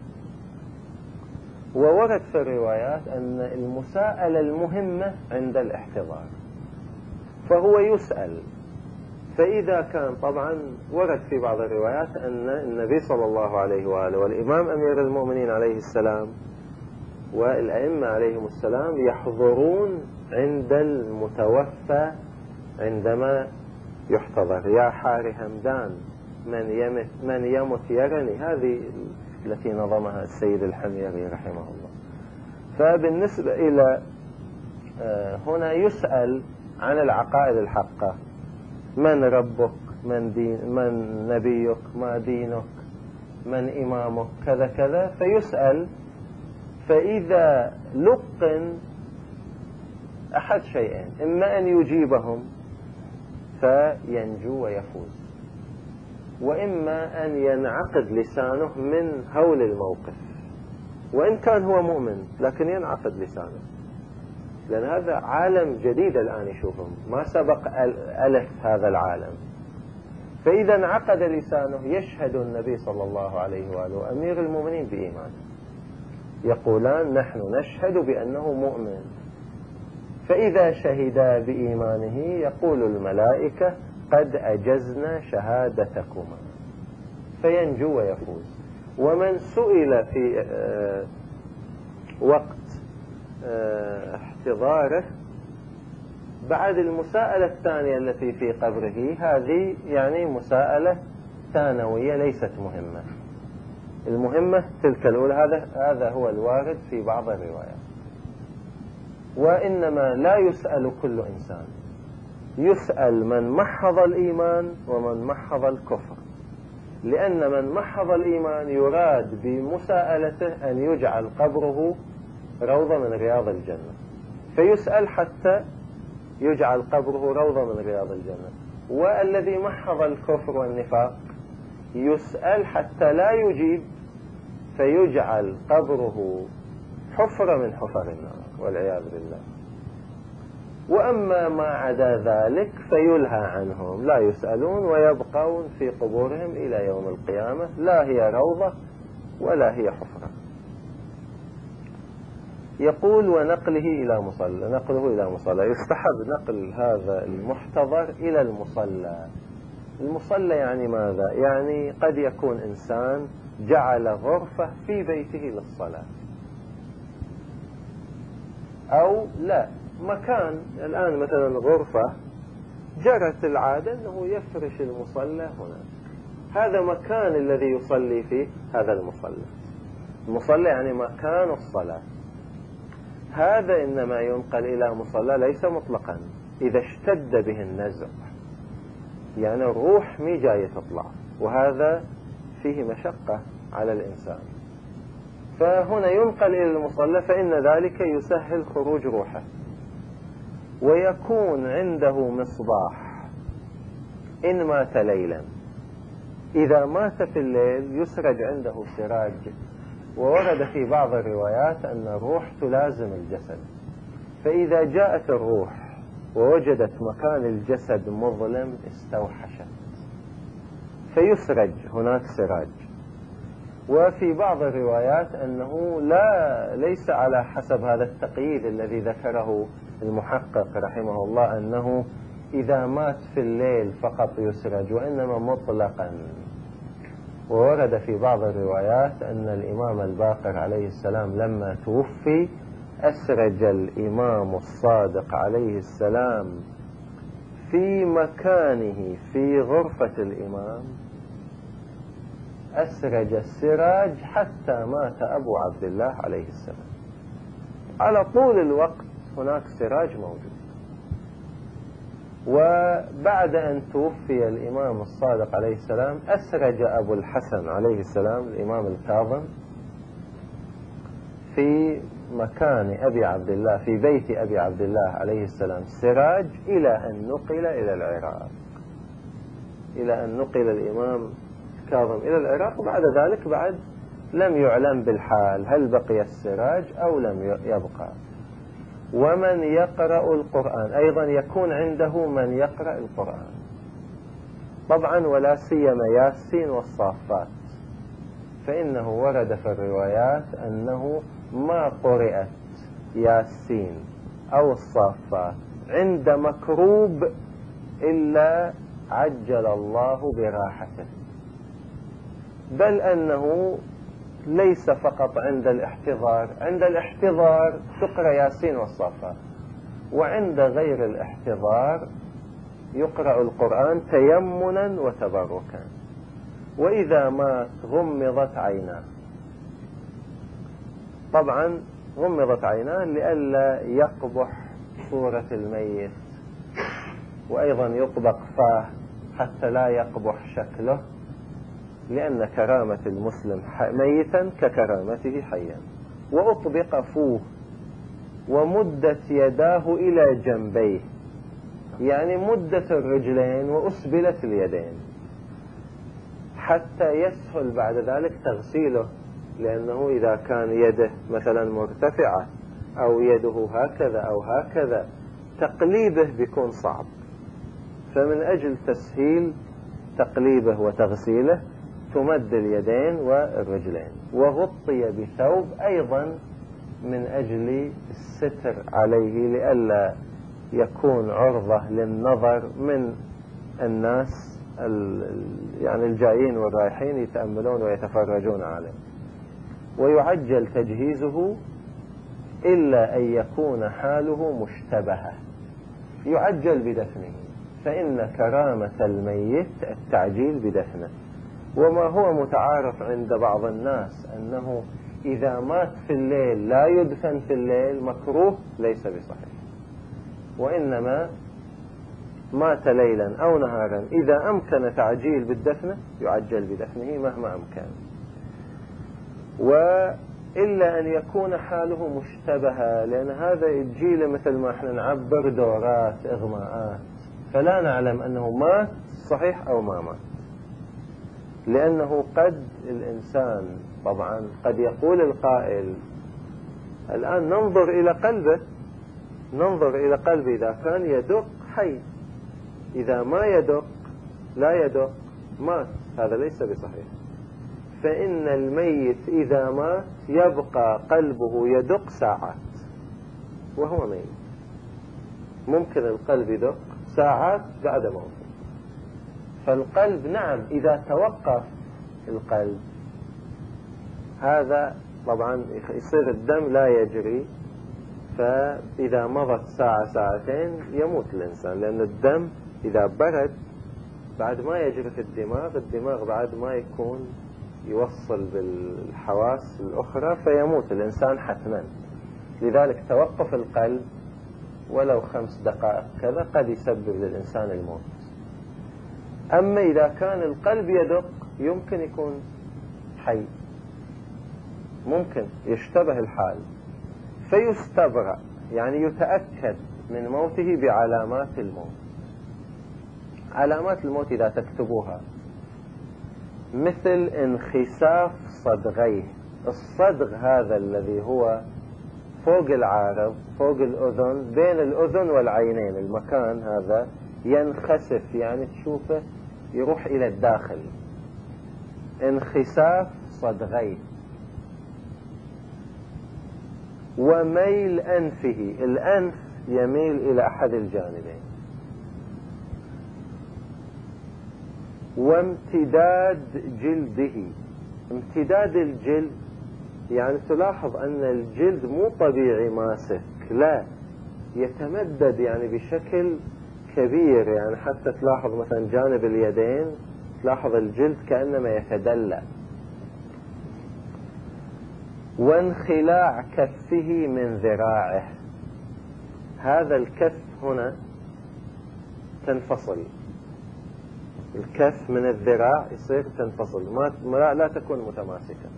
Speaker 1: وورد في الروايات أن المساءلة المهمة عند الاحتضار، فهو يسأل. فإذا كان طبعا ورد في بعض الروايات أن النبي صلى الله عليه وآله والإمام أمير المؤمنين عليه السلام والأئمة عليهم السلام يحضرون عند المتوفى عندما يحتضر. يا حار همدان من يمت, من يمت يرني، هذه التي نظمها السيد الحميري رحمه الله. فبالنسبة إلى هنا يسأل عن العقائد الحقة، من ربك، من, دين من نبيك، ما دينك، من إمامك، كذا كذا، فيسأل. فإذا لقن أحد شيئين، إما أن يجيبهم فينجو ويفوز، وإما أن ينعقد لسانه من هول الموقف، وإن كان هو مؤمن لكن ينعقد لسانه، لأن هذا عالم جديد الآن يشوفهم، ما سبق ألف هذا العالم. فإذا انعقد لسانه يشهد النبي صلى الله عليه وآله وأمير المؤمنين بإيمانه، يقولان نحن نشهد بأنه مؤمن. فإذا شهدا بإيمانه يقول الملائكة قد أجزنا شهادتكما، فينجو ويفوز. ومن سئل في وقت احتضاره بعد المساءلة الثانية التي في قبره، هذه يعني مساءلة ثانوية ليست مهمة، المهمة تلك الأولى. هذا هذا هو الوارد في بعض الروايات. وإنما لا يسأل كل إنسان، يسأل من محض الإيمان ومن محض الكفر، لأن من محض الإيمان يراد بمساءلته أن يجعل قبره روضة من رياض الجنة، فيسأل حتى يجعل قبره روضة من رياض الجنة. والذي محض الكفر والنفاق يسأل حتى لا يجيب، فيجعل قبره حفرة من حفر النار والعياذ بالله. وأما ما عدا ذلك فيلهى عنهم، لا يسألون ويبقون في قبورهم إلى يوم القيامة، لا هي روضة ولا هي حفرة. يقول ونقله إلى مصلى، نقله إلى مصلى، يستحب نقل هذا المحتضر إلى المصلى. المصلى يعني ماذا؟ يعني قد يكون إنسان جعل غرفة في بيته للصلاة، أو لا مكان. الآن مثلا غرفة جرت العادة أنه يفرش المصلى هنا، هذا مكان الذي يصلي فيه، هذا المصلى. المصلى يعني مكان الصلاة، هذا إنما ينقل إلى مصلى ليس مطلقا. إذا اشتد به النزع، يعني الروح مي جاية تطلع، وهذا فيه مشقة على الإنسان، فهنا ينقل إلى المصلى، فإن ذلك يسهل خروج روحه. ويكون عنده مصباح إن مات ليلا، إذا مات في الليل يسرج عنده سراج. وورد في بعض الروايات أن الروح تلازم الجسد، فإذا جاءت الروح ووجدت مكان الجسد مظلم استوحشت، فيسرج هناك سراج. وفي بعض الروايات أنه لا ليس على حسب هذا التقييد الذي ذكره المحقق رحمه الله، أنه إذا مات في الليل فقط يسرج، وإنما مطلقا. وورد في بعض الروايات أن الإمام الباقر عليه السلام لما توفي أسرج الإمام الصادق عليه السلام في مكانه في غرفة الإمام، أسرج السراج حتى مات أبو عبد الله عليه السلام، على طول الوقت هناك سراج موجود. وبعد أن توفي الإمام الصادق عليه السلام أسرج أبو الحسن عليه السلام الإمام الكاظم في مكان أبي عبد الله، في بيت أبي عبد الله عليه السلام سراج، إلى أن نقل إلى العراق، إلى أن نقل الإمام الكاظم إلى العراق. بعد ذلك بعد لم يعلم بالحال هل بقي السراج أو لم يبقى. ومن يقرأ القرآن أيضا يكون عنده من يقرأ القرآن طبعا، ولا سيما ياسين والصافات، فإنه ورد في الروايات أنه ما قرأت ياسين أو الصافات عند مكروب إلا عجل الله براحته، بل أنه ليس فقط عند الاحتضار، عند الاحتضار تقرأ ياسين والصافات، وعند غير الاحتضار يقرأ القرآن تيمنا وتبركا. وإذا مات غمضت عيناه، طبعا غمضت عيناه لئلا يقبح صورة الميت، وأيضا يطبق فاه حتى لا يقبح شكله، لأن كرامة المسلم ميتا ككرامته حيا. وأطبق فوه ومدت يداه إلى جنبيه، يعني مدت الرجلين وأسبلت اليدين حتى يسهل بعد ذلك تغسيله، لأنه إذا كان يده مثلا مرتفعة أو يده هكذا أو هكذا تقليبه بيكون صعب، فمن أجل تسهيل تقليبه وتغسيله تمد اليدين والرجلين، وغطي بثوب أيضا من أجل الستر عليه لئلا يكون عرضة للنظر من الناس يعني الجايين والرايحين يتأملون ويتفرجون عليه. ويعجل تجهيزه إلا أن يكون حاله مشتبهة، يعجل بدفنه، فإن كرامة الميت التعجيل بدفنه. وما هو متعارف عند بعض الناس أنه إذا مات في الليل لا يدفن في الليل مكروه، ليس بصحيح، وإنما مات ليلا أو نهارا إذا أمكن تعجيل بالدفن يعجل بدفنه مهما أمكن، وإلا أن يكون حاله مشتبهة، لأن هذا يجي مثل ما احنا نعبر دورات إغماءات، فلا نعلم أنه مات صحيح أو ما مات، لأنه قد الإنسان طبعا قد يقول القائل الآن ننظر إلى قلبه، ننظر إلى قلبه إذا كان يدق حي، إذا ما يدق لا يدق مات، هذا ليس بصحيح. فإن الميت إذا مات يبقى قلبه يدق ساعات وهو ميت، ممكن القلب يدق ساعات بعد موته. فالقلب نعم إذا توقف القلب هذا طبعا يصير الدم لا يجري، فإذا مضت ساعة ساعتين يموت الإنسان، لأن الدم إذا برد بعد ما يجري في الدماغ، الدماغ بعد ما يكون يوصل بالحواس الأخرى فيموت الإنسان حتما. لذلك توقف القلب ولو خمس دقائق كذا قد يسبب للإنسان الموت. أما إذا كان القلب يدق يمكن يكون حي، ممكن يشتبه الحال فيستبرأ، يعني يتأكد من موته بعلامات الموت. علامات الموت إذا تكتبوها مثل انخساف صدغيه، الصدغ هذا الذي هو فوق العارض فوق الأذن بين الأذن والعينين، المكان هذا ينخسف، يعني تشوفه يروح إلى الداخل، انخساف صدغيه. وميل أنفه، الأنف يميل إلى أحد الجانبين. وامتداد جلده، امتداد الجلد يعني تلاحظ أن الجلد مو طبيعي ماسك، لا يتمدد يعني بشكل كبير، يعني حتى تلاحظ مثلا جانب اليدين تلاحظ الجلد كأنما يتدلى. وانخلاع كفه من ذراعه، هذا الكف هنا تنفصل، الكف من الذراع يصير تنفصل، ما لا تكون متماسكة.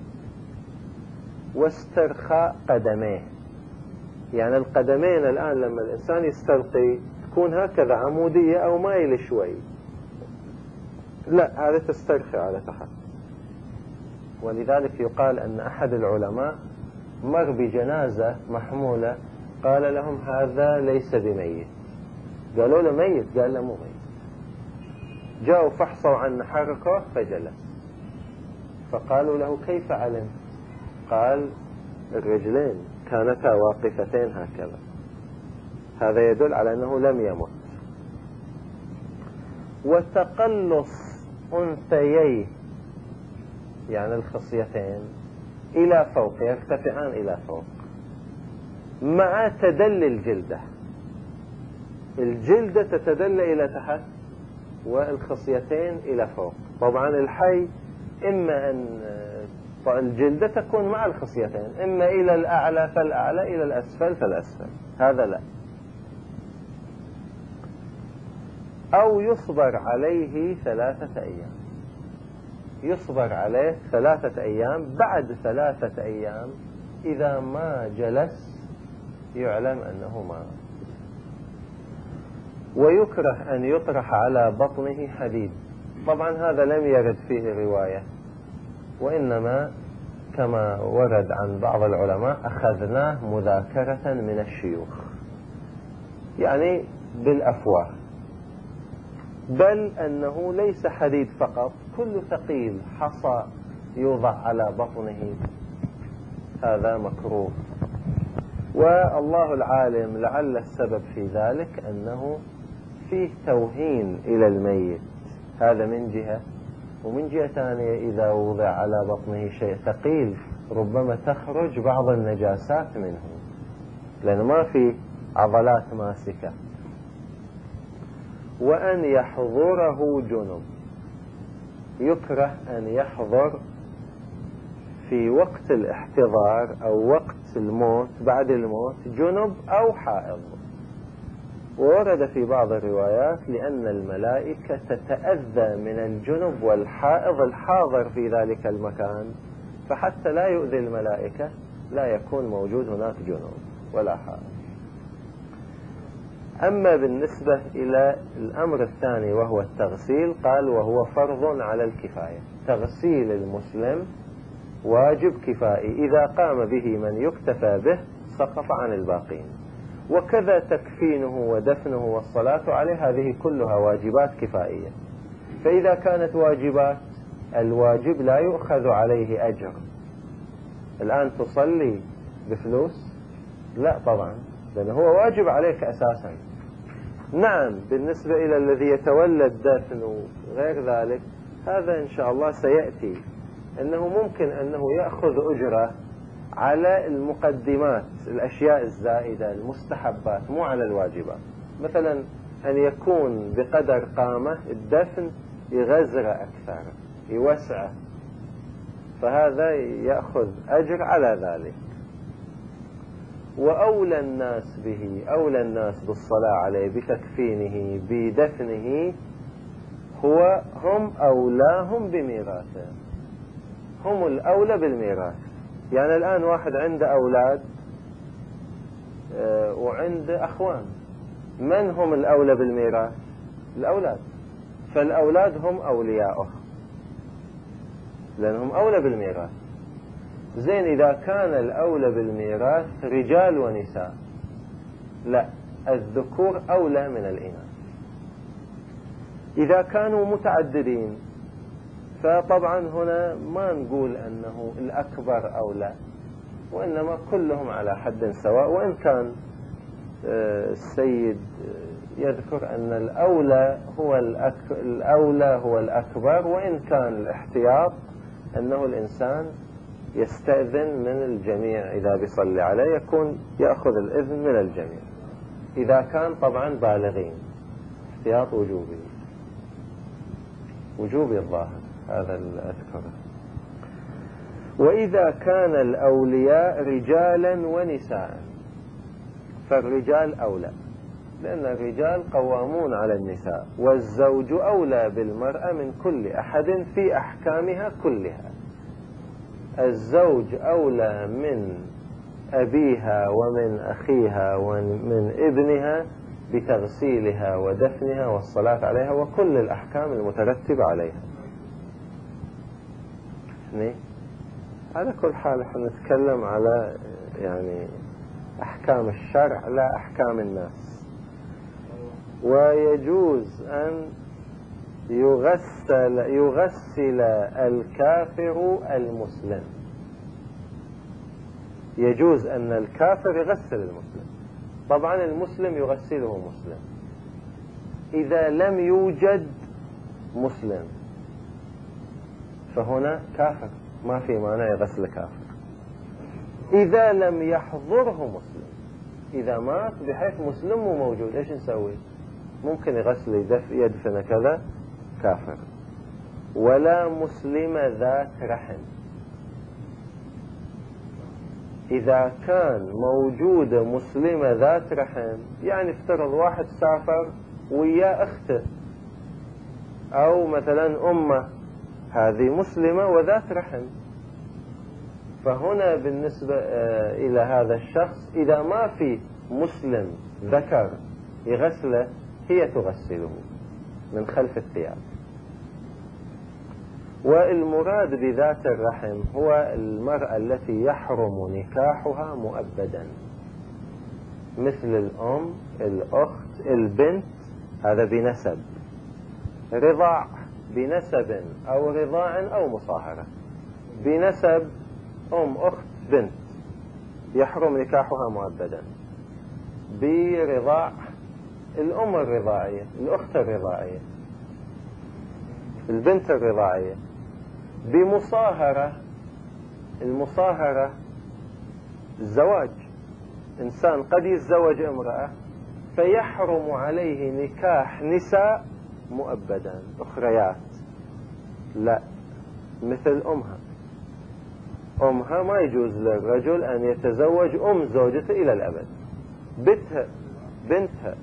Speaker 1: واسترخاء قدميه، يعني القدمين الآن لما الإنسان يستلقي تكون هكذا عمودية أو مايل شوي، لا هذا تسترخي على تحت. ولذلك يقال أن أحد العلماء مر بجنازة محمولة، قال لهم هذا ليس بميت. قالوا له ميت، قال له مو ميت. جاءوا فحصوا عن حركه فجلس، فقالوا له كيف علم؟ قال الرجلين كانتا واقفتين هكذا، هذا يدل على أنه لم يمت. وتقلص أنثييه يعني الخصيتين إلى فوق، يرتفعان إلى فوق مع تدل الجلدة، الجلدة تتدل إلى تحت والخصيتين إلى فوق. طبعا الحي إما أن الجلدة تكون مع الخصيتين، إما إلى الأعلى فالأعلى، إلى الأسفل فالأسفل، هذا لا. أو يصبر عليه ثلاثة أيام، يصبر عليه ثلاثة أيام، بعد ثلاثة أيام إذا ما جلس يعلم أنه مات. ويكره أن يطرح على بطنه حديد، طبعا هذا لم يرد فيه رواية، وإنما كما ورد عن بعض العلماء أخذناه مذاكرة من الشيوخ، يعني بالأفواه، بل أنه ليس حديد فقط، كل ثقيل حصى يوضع على بطنه هذا مكروه. والله العالم لعل السبب في ذلك أنه فيه توهين إلى الميت، هذا من جهة. ومن جهة ثانية إذا وضع على بطنه شيء ثقيل ربما تخرج بعض النجاسات منه، لأنه ما في عضلات ماسكة. وأن يحضره جنب، يكره أن يحضر في وقت الاحتضار أو وقت الموت، بعد الموت، جنب أو حائض. وورد في بعض الروايات لأن الملائكة تتأذى من الجنب والحائض الحاضر في ذلك المكان، فحتى لا يؤذي الملائكة لا يكون موجود هناك جنب ولا حائض. أما بالنسبة إلى الأمر الثاني وهو التغسيل، قال وهو فرض على الكفاية، تغسيل المسلم واجب كفائي، إذا قام به من يكتفى به سقط عن الباقين. وكذا تكفينه ودفنه والصلاة عليه، هذه كلها واجبات كفائية. فإذا كانت واجبات، الواجب لا يؤخذ عليه أجر. الآن تصلي بفلوس؟ لا طبعا، لأنه هو واجب عليك أساسا. نعم بالنسبة إلى الذي يتولى الدفن وغير ذلك، هذا إن شاء الله سيأتي، أنه ممكن أنه يأخذ أجرة على المقدمات، الأشياء الزائدة، المستحبات، مو على الواجبات. مثلا أن يكون بقدر قامة الدفن يغزر أكثر، يوسعه، فهذا يأخذ أجر على ذلك. وأولى الناس به، أولى الناس بالصلاة عليه، بتكفينه، بدفنه، هو هم أولاهم بميراثه، هم الأولى بالميراث. يعني الآن واحد عنده أولاد وعنده أخوان، من هم الأولى بالميراث؟ الأولاد، فالأولاد هم أولياؤه لأنهم أولى بالميراث. زين إذا كان الأولى بالميراث رجال ونساء، لا، الذكور أولى من الإناث. إذا كانوا متعددين فطبعا هنا ما نقول أنه الأكبر أولى، وإنما كلهم على حد سواء. وإن كان السيد يذكر أن الأولى هو الأك... الأولى هو الأكبر، وإن كان الاحتياط أنه الإنسان يستأذن من الجميع، إذا بيصلي عليه يكون يأخذ الإذن من الجميع، إذا كان طبعا بالغين، احتياط وجوبي، وجوبي الظاهر هذا الأذكره. وإذا كان الأولياء رجالا ونساء فالرجال أولى، لأن الرجال قوامون على النساء، والزوج أولى بالمرأة من كل أحد في أحكامها كلها. الزوج أولى من أبيها ومن أخيها ومن ابنها بتغسيلها ودفنها والصلاة عليها وكل الأحكام المترتبة عليها. على كل حال احنا نتكلم على يعني أحكام الشرع لا أحكام الناس. ويجوز أن يغسل يغسل الكافر المسلم، يجوز أن الكافر يغسل المسلم. طبعا المسلم يغسله مسلم إذا لم يوجد مسلم، فهنا كافر ما في مانع يغسل كافر. إذا لم يحضره مسلم، إذا مات بحيث مسلم مو موجود، إيش نسوي؟ ممكن يغسل يدفن كذا كافر. ولا مسلم ذات رحم، إذا كان موجود مسلمة ذات رحم، يعني افترض واحد سافر ويا أخته أو مثلا أمه، هذه مسلمة وذات رحم، فهنا بالنسبة إلى هذا الشخص إذا ما في مسلم ذكر يغسله، هي تغسله من خلف الثياب. والمراد بذات الرحم هو المرأة التي يحرم نكاحها مؤبدا، مثل الأم، الأخت، البنت، هذا بنسب، رضاع بنسب أو رضاع أو مصاهرة. بنسب أم، أخت، بنت يحرم نكاحها مؤبدا. برضاع الأم الرضاعية، الأخت الرضاعية، البنت الرضاعية. بمصاهرة، المصاهرة الزواج، إنسان قد يتزوج امرأة فيحرم عليه نكاح نساء مؤبدا أخريات، لا، مثل أمها. أمها ما يجوز للرجل أن يتزوج أم زوجته إلى الأبد، بنتها بنتها.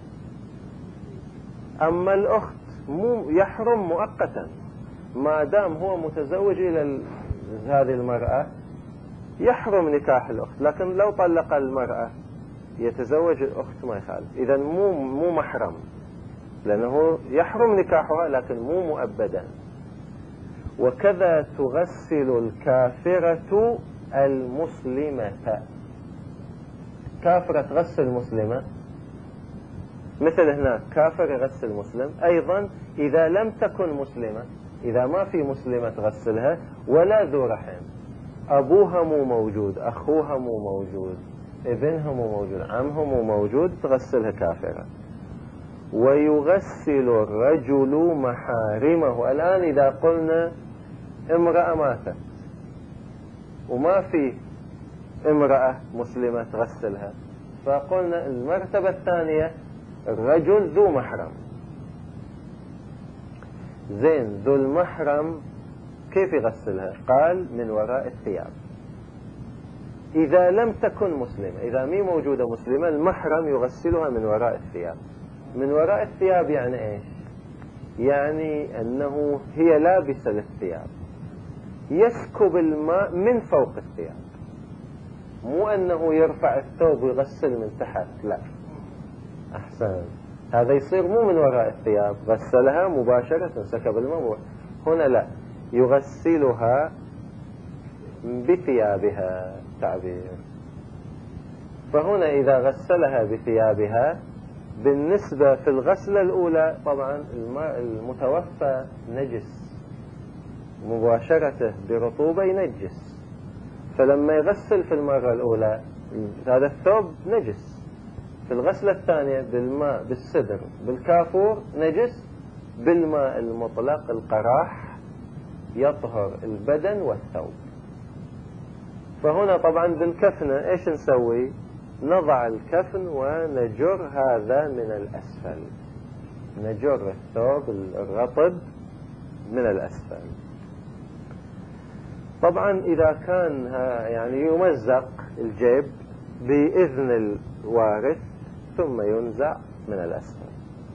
Speaker 1: أما الأخت مو يحرم مؤقتا، ما دام هو متزوج إلى هذه المرأة يحرم نكاح الأخت، لكن لو طلق المرأة يتزوج الأخت ما يخالف. إذا مو مو محرم، لأنه يحرم نكاحها لكن مو مؤبدا. وكذا تغسل الكافرة المسلمة، كافرة تغسل مسلمة، مثل هناك كافر يغسل مسلم. أيضا إذا لم تكن مسلمة، إذا ما في مسلمة تغسلها ولا ذو رحم، أبوها مو موجود، أخوها مو موجود، ابنها مو موجود، عمها مو موجود، تغسلها كافرة. ويغسل الرجل محارمه. الآن إذا قلنا امرأة ماتت وما في امرأة مسلمة تغسلها، فقلنا المرتبة الثانية الرجل ذو محرم. زين، ذو المحرم كيف يغسلها؟ قال من وراء الثياب. إذا لم تكن مسلمة، إذا مي موجودة مسلمة، المحرم يغسلها من وراء الثياب. من وراء الثياب يعني إيش؟ يعني أنه هي لابسة للثياب، يسكب الماء من فوق الثياب، مو أنه يرفع الثوب ويغسل من تحت، لا، أحسن، هذا يصير مو من وراء الثياب، غسلها مباشرة سكب الماء. هنا لا، يغسلها بثيابها تعبير. فهنا إذا غسلها بثيابها، بالنسبة في الغسلة الأولى طبعا الماء المتوفى نجس، مباشرته برطوبة ينجس، فلما يغسل في المرة الأولى هذا الثوب نجس. في الغسلة الثانية بالماء بالسدر بالكافور نجس، بالماء المطلق القراح يطهر البدن والثوب. فهنا طبعا بالكفن ايش نسوي؟ نضع الكفن ونجر هذا من الأسفل، نجر الثوب الرطب من الأسفل. طبعا إذا كان يعني يمزق الجيب بإذن الوارث ثم ينزع من الأسفل.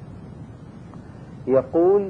Speaker 1: يقول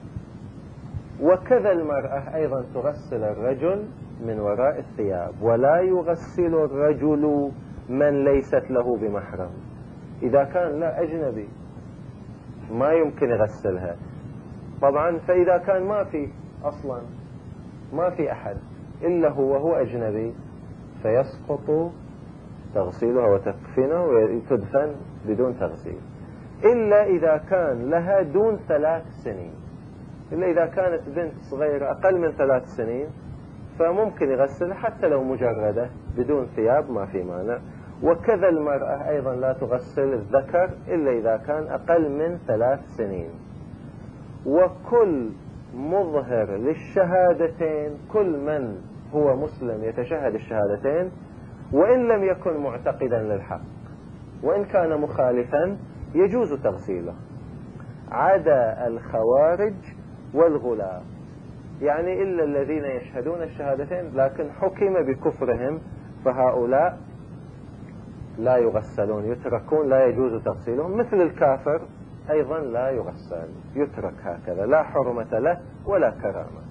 Speaker 1: وكذا المرأة أيضا تغسل الرجل من وراء الثياب، ولا يغسل الرجل من ليست له بمحرم. إذا كان لا أجنبي ما يمكن يغسلها طبعا. فإذا كان ما في أصلا ما في أحد إلا هو هو أجنبي فيسقط تغسيلها وتكفينه وتدفن بدون تغسيل، إلا إذا كان لها دون ثلاث سنين. إلا إذا كانت بنت صغيرة أقل من ثلاث سنين فممكن يغسلها حتى لو مجردة بدون ثياب، ما في مانع. وكذا المرأة أيضا لا تغسل الذكر إلا إذا كان أقل من ثلاث سنين. وكل مظهر للشهادتين، كل من هو مسلم يتشهد الشهادتين وإن لم يكن معتقدا للحق، وإن كان مخالفا يجوز تغسيله، عدا الخوارج والغلاة، يعني إلا الذين يشهدون الشهادتين لكن حكم بكفرهم، فهؤلاء لا يغسلون، يتركون، لا يجوز تغسيلهم. مثل الكافر أيضا لا يغسل، يترك هكذا، لا حرمة له ولا كرامة.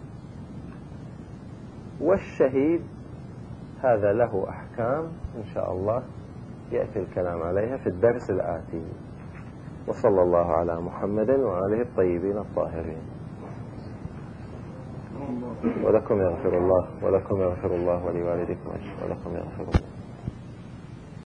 Speaker 1: والشهيد هذا له أحكام إن شاء الله يأتي الكلام عليها في الدرس الآتي. وصلى الله على محمد وآله الطيبين الطاهرين. ولكم يغفر الله، ولكم يغفر الله ولوالدكم ولكم يغفر الله.